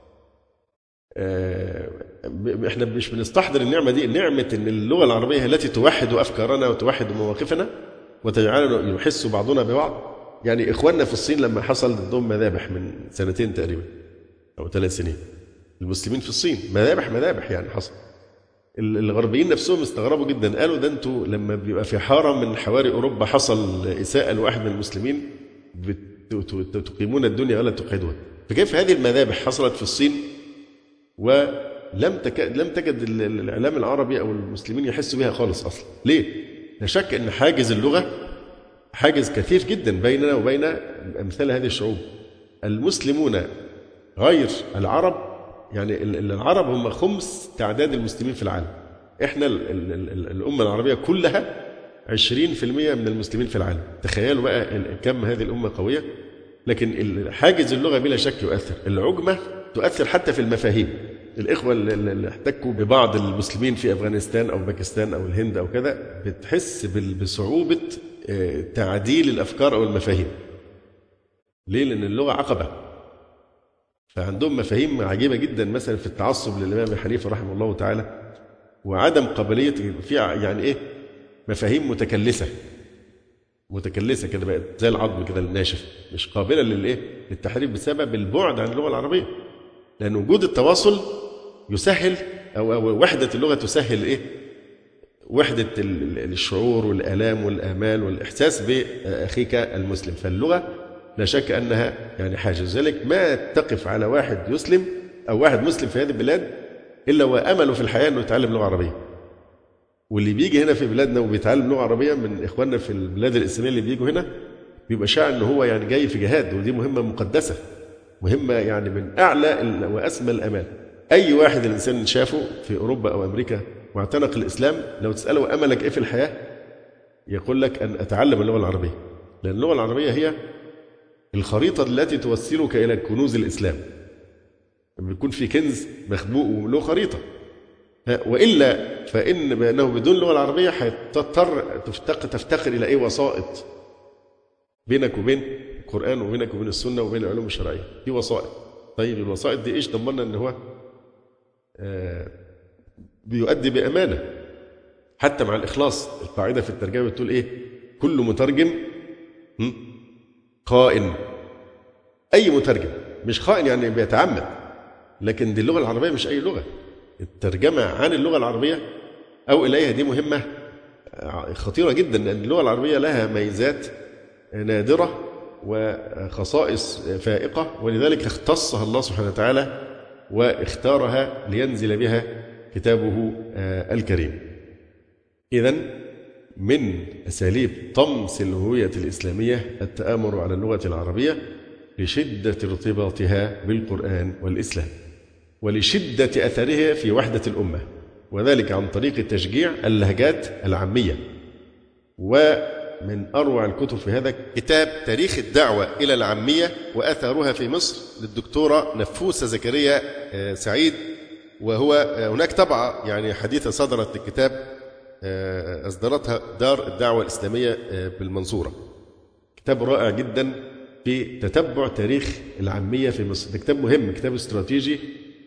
احنا مش بنستحضر النعمة دي، نعمة ان اللغة العربية التي توحد أفكارنا وتوحد مواقفنا وتجعلنا نحس بعضنا ببعض. يعني إخواننا في الصين لما حصل ضدهم مذابح من 2 تقريبا أو 3 سنين، المسلمين في الصين مذابح يعني حصل، الغربيين نفسهم استغربوا جدا، قالوا ده انتوا لما بيبقى في حارة من حواري أوروبا حصل إساءة لواحد من المسلمين تقيمون الدنيا ولا تقعدون. فكيف هذه المذابح حصلت في الصين ولم تجد الإعلام العربي أو المسلمين يحسوا بها خالص أصلا؟ ليه؟ لا شك أن حاجز اللغة حاجز كثير جدا بيننا وبين أمثال هذه الشعوب. المسلمون غير العرب، يعني العرب هم 5 تعداد المسلمين في العالم، احنا الأمة العربية كلها 20% من المسلمين في العالم. تخيلوا بقى كم هذه الأمة قوية. لكن حاجز اللغة بلا شك يؤثر، العجمة تؤثر حتى في المفاهيم. الإخوة اللي احتكوا ببعض المسلمين في أفغانستان أو باكستان أو الهند أو كذا بتحس بصعوبة تعديل الأفكار أو المفاهيم. ليه؟ لأن اللغة عقبة. فعندهم مفاهيم عجيبة جدا، مثلا في التعصب للإمام أبي حنيفة رحمه الله تعالى، وعدم قابلية في يعني إيه مفاهيم متكلسة كده، بقت زي العظم كده الناشف، مش قابلة للإيه للتحريف بسبب البعد عن اللغة العربية. لأن وجود التواصل يسهل أو وحدة اللغة تسهل إيه وحدة الشعور والآلام والآمال والإحساس بأخيك المسلم. فاللغة لا شك أنها يعني حاجة، ذلك ما تقف على واحد يسلم أو واحد مسلم في هذه البلاد إلا وأمله في الحياة أنه يتعلم لغة عربية. واللي بيجي هنا في بلادنا وبيتعلم لغة عربية من إخواننا في البلاد الإسلامية اللي بيجوا هنا بيبقى شاعر أنه هو يعني جاي في جهاد، ودي مهمة مقدسة، مهمة يعني من أعلى وأسمى الأمال. أي واحد الإنسان شافه في أوروبا أو أمريكا واعتنق الإسلام، لو تسأله أملك إيه في الحياة يقول لك أن أتعلم اللغة العربية، لأن اللغة العربية هي الخريطة التي توصلك إلى كنوز الإسلام. بيكون في كنز مخبوء وله خريطة، وإلا فإن بأنه بدون اللغة العربية هتضطر تفتقر إلى وسائط بينك وبين القرآن وبينك وبين السنة وبين العلوم الشرعية، في وسائط. طيب الوسائط دي إيش ضمننا أن هو بيؤدي بأمانة حتى مع الإخلاص؟ القاعدة في الترجمة بتقول إيه؟ كل مترجم خائن. أي مترجم مش خائن يعني بيتعمد، لكن دي اللغة العربية مش أي لغة. الترجمة عن اللغة العربية أو إليها دي مهمة خطيرة جدا، لأن اللغة العربية لها ميزات نادرة وخصائص فائقة، ولذلك اختصها الله سبحانه وتعالى واختارها لينزل بها كتابه الكريم. إذن من أساليب طمس الهوية الإسلامية التآمر على اللغة العربية لشدة ارتباطها بالقرآن والإسلام ولشدة أثرها في وحدة الأمة، وذلك عن طريق تشجيع اللهجات العامية. ومن أروع الكتب في هذا كتاب تاريخ الدعوة إلى العامية وأثرها في مصر للدكتورة نفوسة زكريا سعيد، وهو هناك طبعة يعني حديثة صدرت الكتاب أصدرتها دار الدعوة الإسلامية بالمنصورة. كتاب رائع جدا في تتبع تاريخ العامية في مصر. ده كتاب مهم، كتاب استراتيجي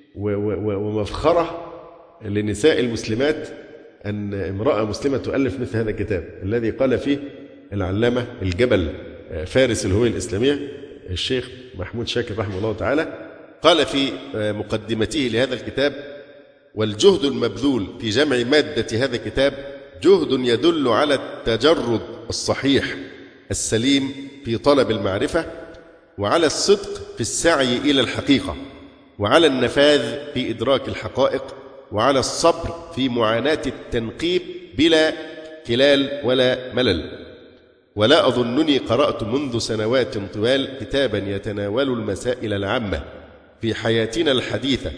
ومفخرة لنساء المسلمات أن امرأة مسلمة تؤلف مثل هذا الكتاب الذي قال فيه العلامة الجبل فارس الهوية الإسلامية الشيخ محمود شاكر رحمه الله تعالى، قال في مقدمته لهذا الكتاب: والجهد المبذول في جمع مادة هذا الكتاب جهد يدل على التجرد الصحيح السليم في طلب المعرفة، وعلى الصدق في السعي إلى الحقيقة، وعلى النفاذ في إدراك الحقائق، وعلى الصبر في معاناة التنقيب بلا خلال ولا ملل. ولا أظنني قرأت منذ سنوات طوال كتابا يتناول المسائل العامة في حياتنا الحديثة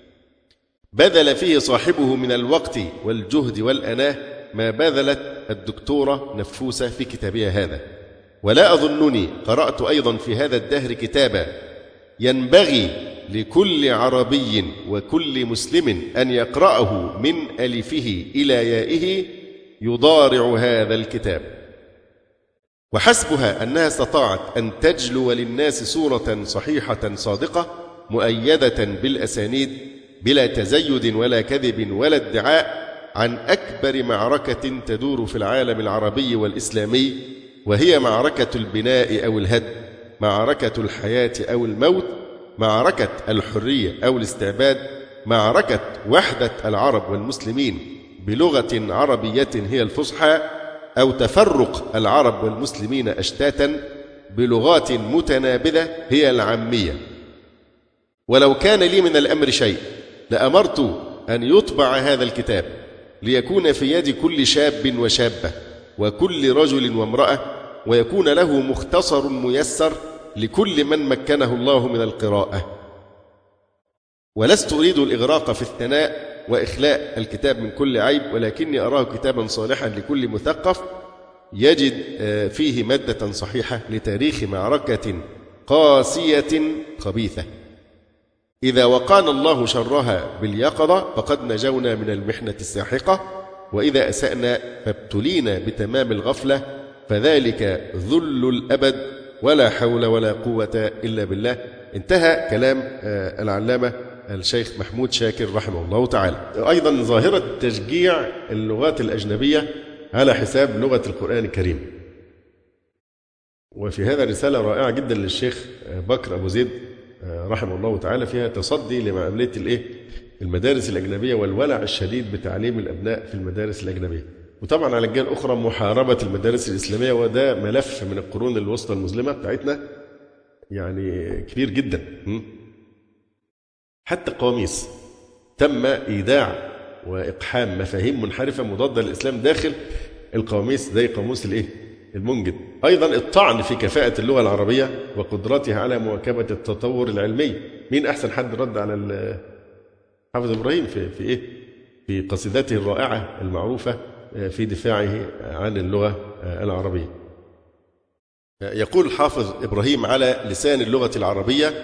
بذل فيه صاحبه من الوقت والجهد والأناة ما بذلت الدكتورة نفوسة في كتابها هذا. ولا أظنني قرأت أيضا في هذا الدهر كتابا ينبغي لكل عربي وكل مسلم أن يقرأه من ألفه إلى يائه يضارع هذا الكتاب. وحسبها أنها استطاعت أن تجلو للناس صورة صحيحة صادقة مؤيدة بالأسانيد بلا تزيد ولا كذب ولا ادعاء عن أكبر معركة تدور في العالم العربي والإسلامي، وهي معركة البناء أو الهدم، معركة الحياة أو الموت، معركة الحرية أو الاستعباد، معركة وحدة العرب والمسلمين بلغة عربية هي الفصحى، أو تفرق العرب والمسلمين أشتاتا بلغات متنابذة هي العامية. ولو كان لي من الأمر شيء لأمرت أن يطبع هذا الكتاب ليكون في يد كل شاب وشابة وكل رجل وامرأة، ويكون له مختصر ميسر لكل من مكنه الله من القراءة. ولست أريد الإغراق في الثناء وإخلاء الكتاب من كل عيب، ولكني أراه كتابا صالحا لكل مثقف يجد فيه مادة صحيحة لتاريخ معركة قاسية خبيثة إذا وقانا الله شرها باليقظة فقد نجونا من المحنة الساحقة، وإذا أسأنا فابتلينا بتمام الغفلة، فذلك ذل الأبد ولا حول ولا قوة إلا بالله. انتهى كلام العلامة الشيخ محمود شاكر رحمه الله تعالى. أيضا ظاهرة تشجيع اللغات الأجنبية على حساب لغة القرآن الكريم، وفي هذا رسالة رائعة جدا للشيخ بكر أبو زيد رحمه الله تعالى فيها تصدي لعملية المدارس الأجنبية والولع الشديد بتعليم الأبناء في المدارس الأجنبية، وطبعا على الجهة الأخرى محاربة المدارس الإسلامية، وده ملف من القرون الوسطى المظلمة بتاعتنا يعني كبير جدا. حتى القواميس تم إيداع وإقحام مفاهيم منحرفة مضادة للإسلام داخل القواميس زي قاموس المنجد. أيضا الطعن في كفاءة اللغة العربية وقدرتها على مواكبة التطور العلمي. مين أحسن حد رد على حافظ إبراهيم في قصيدته الرائعة المعروفة في دفاعه عن اللغة العربية. يقول حافظ إبراهيم على لسان اللغة العربية: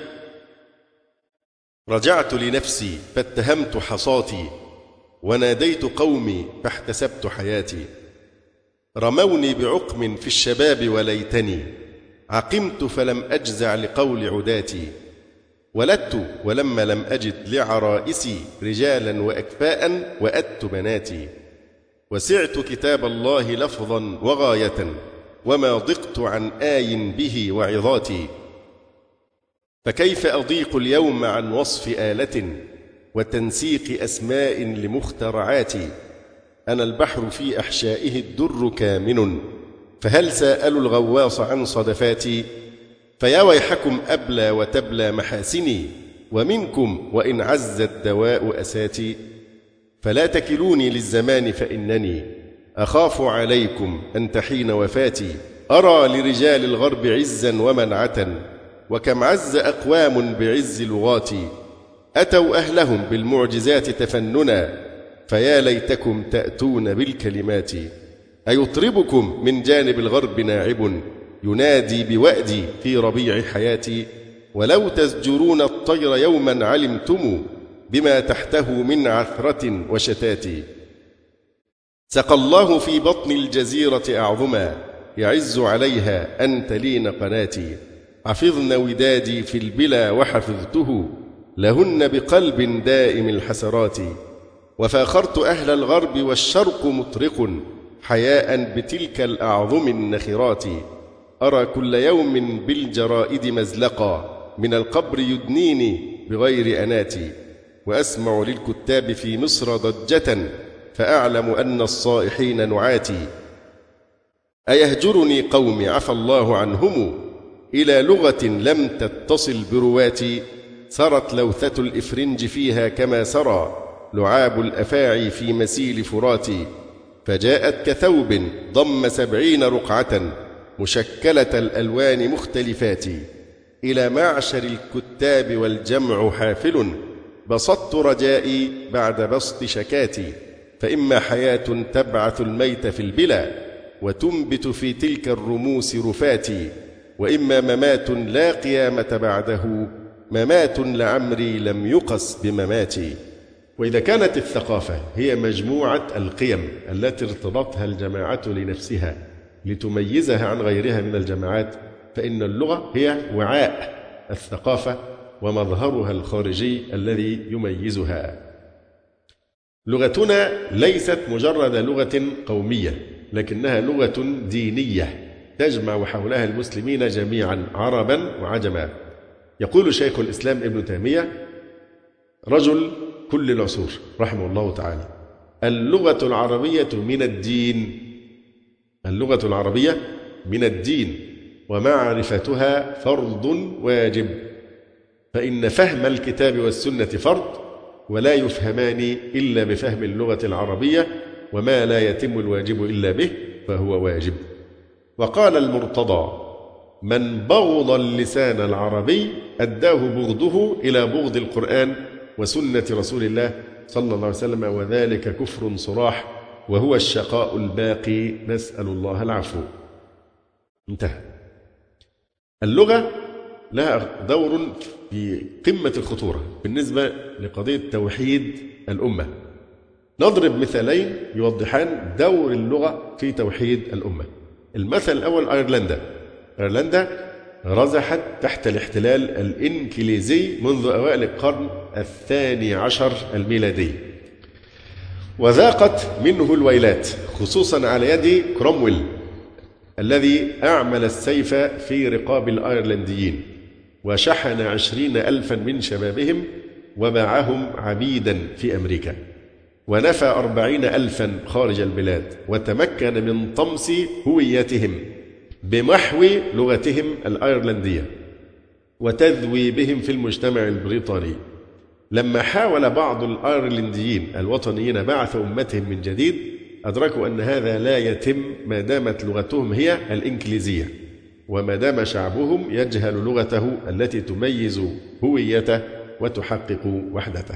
رجعت لنفسي فاتهمت حصاتي، وناديت قومي فاحتسبت حياتي. رموني بعقم في الشباب وليتني، عقمت فلم أجزع لقول عداتي. ولدت ولما لم أجد لعرائسي رجالا وأكفاء وأدت بناتي. وسعت كتاب الله لفظا وغاية، وما ضقت عن آي به وعظاتي. فكيف أضيق اليوم عن وصف آلة وتنسيق أسماء لمخترعاتي. أنا البحر في أحشائه الدر كامن، فهل سألوا الغواص عن صدفاتي. فيا ويحكم أبلى وتبلى محاسني، ومنكم وإن عز الدواء أساتي. فلا تكلوني للزمان فإنني أخاف عليكم أن تحين وفاتي. أرى لرجال الغرب عزا ومنعة، وكم عز أقوام بعز لغاتي. أتوا أهلهم بالمعجزات تفننا، فيا ليتكم تأتون بالكلمات. أيطربكم من جانب الغرب ناعب ينادي بوأدي في ربيع حياتي. ولو تزجرون الطير يوما علمتم بما تحته من عثرة وشتات. سقى الله في بطن الجزيرة أعظما، يعز عليها أن تلين قناتي. حفظن ودادي في البلا وحفظته، لهن بقلب دائم الحسرات. وفاخرت أهل الغرب والشرق مطرق، حياء بتلك الأعظم النخرات. أرى كل يوم بالجرائد مزلقا، من القبر يدنيني بغير أناتي. وأسمع للكتاب في مصر ضجة، فأعلم أن الصائحين نعاتي. أيهجرني قومي عفى الله عنهم، إلى لغة لم تتصل برواتي. سرت لوثة الإفرنج فيها كما سرى لعاب الأفاعي في مسيل فراتي. فجاءت كثوب ضم 70 رقعة، مشكلة الألوان مختلفات. إلى معشر الكتاب والجمع حافل، بسطت رجائي بعد بسط شكاتي. فإما حياة تبعث الميت في البلا، وتنبت في تلك الرموس رفاتي. وإما ممات لا قيامة بعده، ممات لعمري لم يقس بمماتي. وإذا كانت الثقافة هي مجموعة القيم التي ارتضتها الجماعة لنفسها لتميزها عن غيرها من الجماعات، فإن اللغة هي وعاء الثقافة ومظهرها الخارجي الذي يميزها. لغتنا ليست مجرد لغة قومية، لكنها لغة دينية تجمع حولها المسلمين جميعا عربا وعجما. يقول شيخ الإسلام ابن تيمية رجل كل العصور رحمه الله تعالى: اللغة العربية من الدين. اللغة العربية من الدين، ومعرفتها فرض واجب. فإن فهم الكتاب والسنة فرض، ولا يفهمان إلا بفهم اللغة العربية، وما لا يتم الواجب إلا به فهو واجب. وقال المرتضى: من بغض اللسان العربي أداه بغضه إلى بغض القرآن وسنة رسول الله صلى الله عليه وسلم، وذلك كفر صراح، وهو الشقاء الباقي، نسأل الله العفو. انتهى. اللغة لها دور في قمة الخطورة بالنسبة لقضية توحيد الأمة. نضرب مثالين يوضحان دور اللغة في توحيد الأمة. المثل الأول أيرلندا. أيرلندا رزحت تحت الاحتلال الإنكليزي منذ أوائل القرن 12 الميلادي، وذاقت منه الويلات خصوصا على يد كرومويل الذي أعمل السيف في رقاب الأيرلنديين، وشحن 20,000 من شبابهم وباعهم عبيدا في أمريكا، ونفى 40,000 خارج البلاد، وتمكن من طمس هويتهم بمحو لغتهم الأيرلندية وتذويبهم في المجتمع البريطاني. لما حاول بعض الأيرلنديين الوطنيين بعث أمتهم من جديد، أدركوا أن هذا لا يتم ما دامت لغتهم هي الإنكليزية، وما دام شعبهم يجهل لغته التي تميز هويته وتحقق وحدته.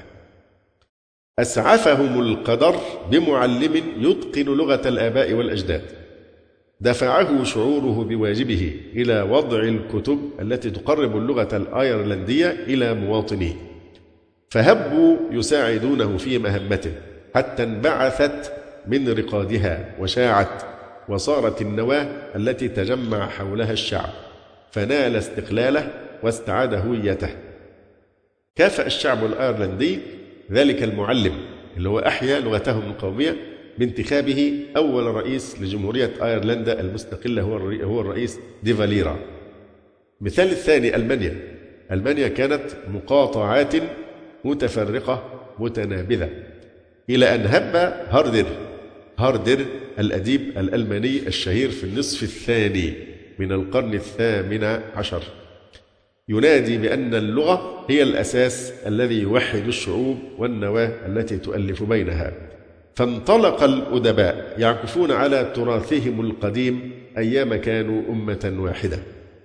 أسعفهم القدر بمعلم يتقن لغة الآباء والأجداد، دفعه شعوره بواجبه إلى وضع الكتب التي تقرب اللغة الأيرلندية إلى مواطنيه، فهبوا يساعدونه في مهمته حتى انبعثت من رقادها وشاعت، وصارت النواة التي تجمع حولها الشعب، فنال استقلاله واستعاد هويته. كافأ الشعب الأيرلندي ذلك المعلم اللي هو أحيا لغتهم القومية بانتخابه أول رئيس لجمهورية أيرلندا المستقلة هو الرئيس ديفاليرا. مثال الثاني ألمانيا كانت مقاطعات متفرقة متنابذة، إلى أن هب هاردر الأديب الألماني الشهير في النصف الثاني من القرن 18 ينادي بأن اللغة هي الأساس الذي يوحد الشعوب والنواة التي تؤلف بينها. فانطلق الأدباء يعكفون على تراثهم القديم أيام كانوا أمة واحدة،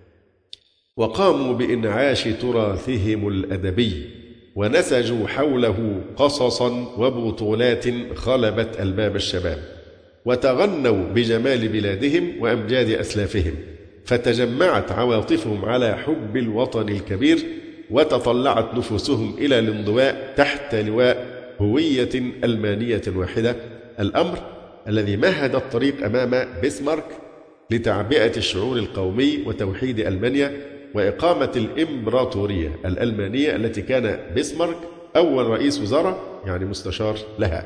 وقاموا بإنعاش تراثهم الأدبي، ونسجوا حوله قصصا وبطولات خلبت ألباب الشباب، وتغنوا بجمال بلادهم وأمجاد أسلافهم، فتجمعت عواطفهم على حب الوطن الكبير، وتطلعت نفوسهم إلى الانضواء تحت لواء هوية ألمانية واحدة، الأمر الذي مهد الطريق أمام بيسمارك لتعبئة الشعور القومي وتوحيد ألمانيا وإقامة الإمبراطورية الألمانية التي كان بيسمارك أول رئيس وزراء يعني مستشار لها.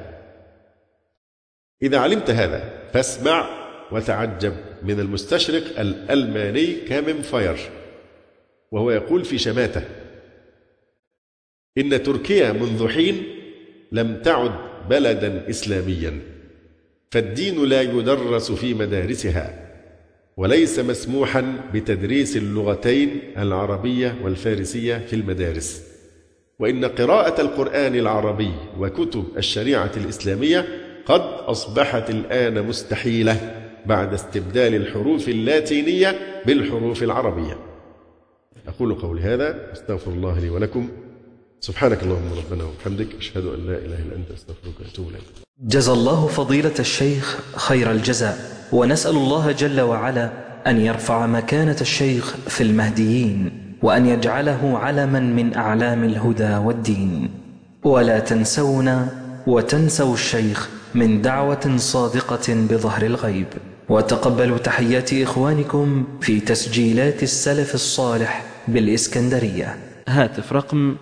إذا علمت هذا فاسمع وتعجب من المستشرق الألماني كامن فاير، وهو يقول في شماته: إن تركيا منذ حين لم تعد بلدا إسلاميا، فالدين لا يدرس في مدارسها، وليس مسموحا بتدريس اللغتين العربية والفارسية في المدارس، وإن قراءة القرآن العربي وكتب الشريعة الإسلامية قد أصبحت الآن مستحيلة بعد استبدال الحروف اللاتينية بالحروف العربية. أقول قولي هذا، أستغفر الله لي ولكم، سبحانك اللهم ربنا وبحمدك، أشهد أن لا إله إلا أنت، أستغفرك وأتوب إليك. جزى الله فضيلة الشيخ خير الجزاء، ونسأل الله جل وعلا أن يرفع مكانة الشيخ في المهديين، وأن يجعله علما من أعلام الهدى والدين. ولا تنسونا وتنسوا الشيخ من دعوة صادقة بظهر الغيب، وتقبلوا تحيات إخوانكم في تسجيلات السلف الصالح بالإسكندرية. هاتف رقم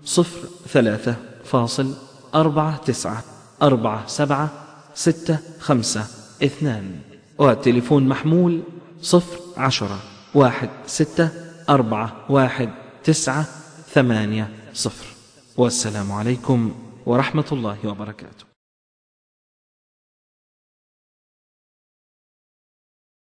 03-494765-2، والتليفون محمول 010-1641-980. والسلام عليكم ورحمة الله وبركاته.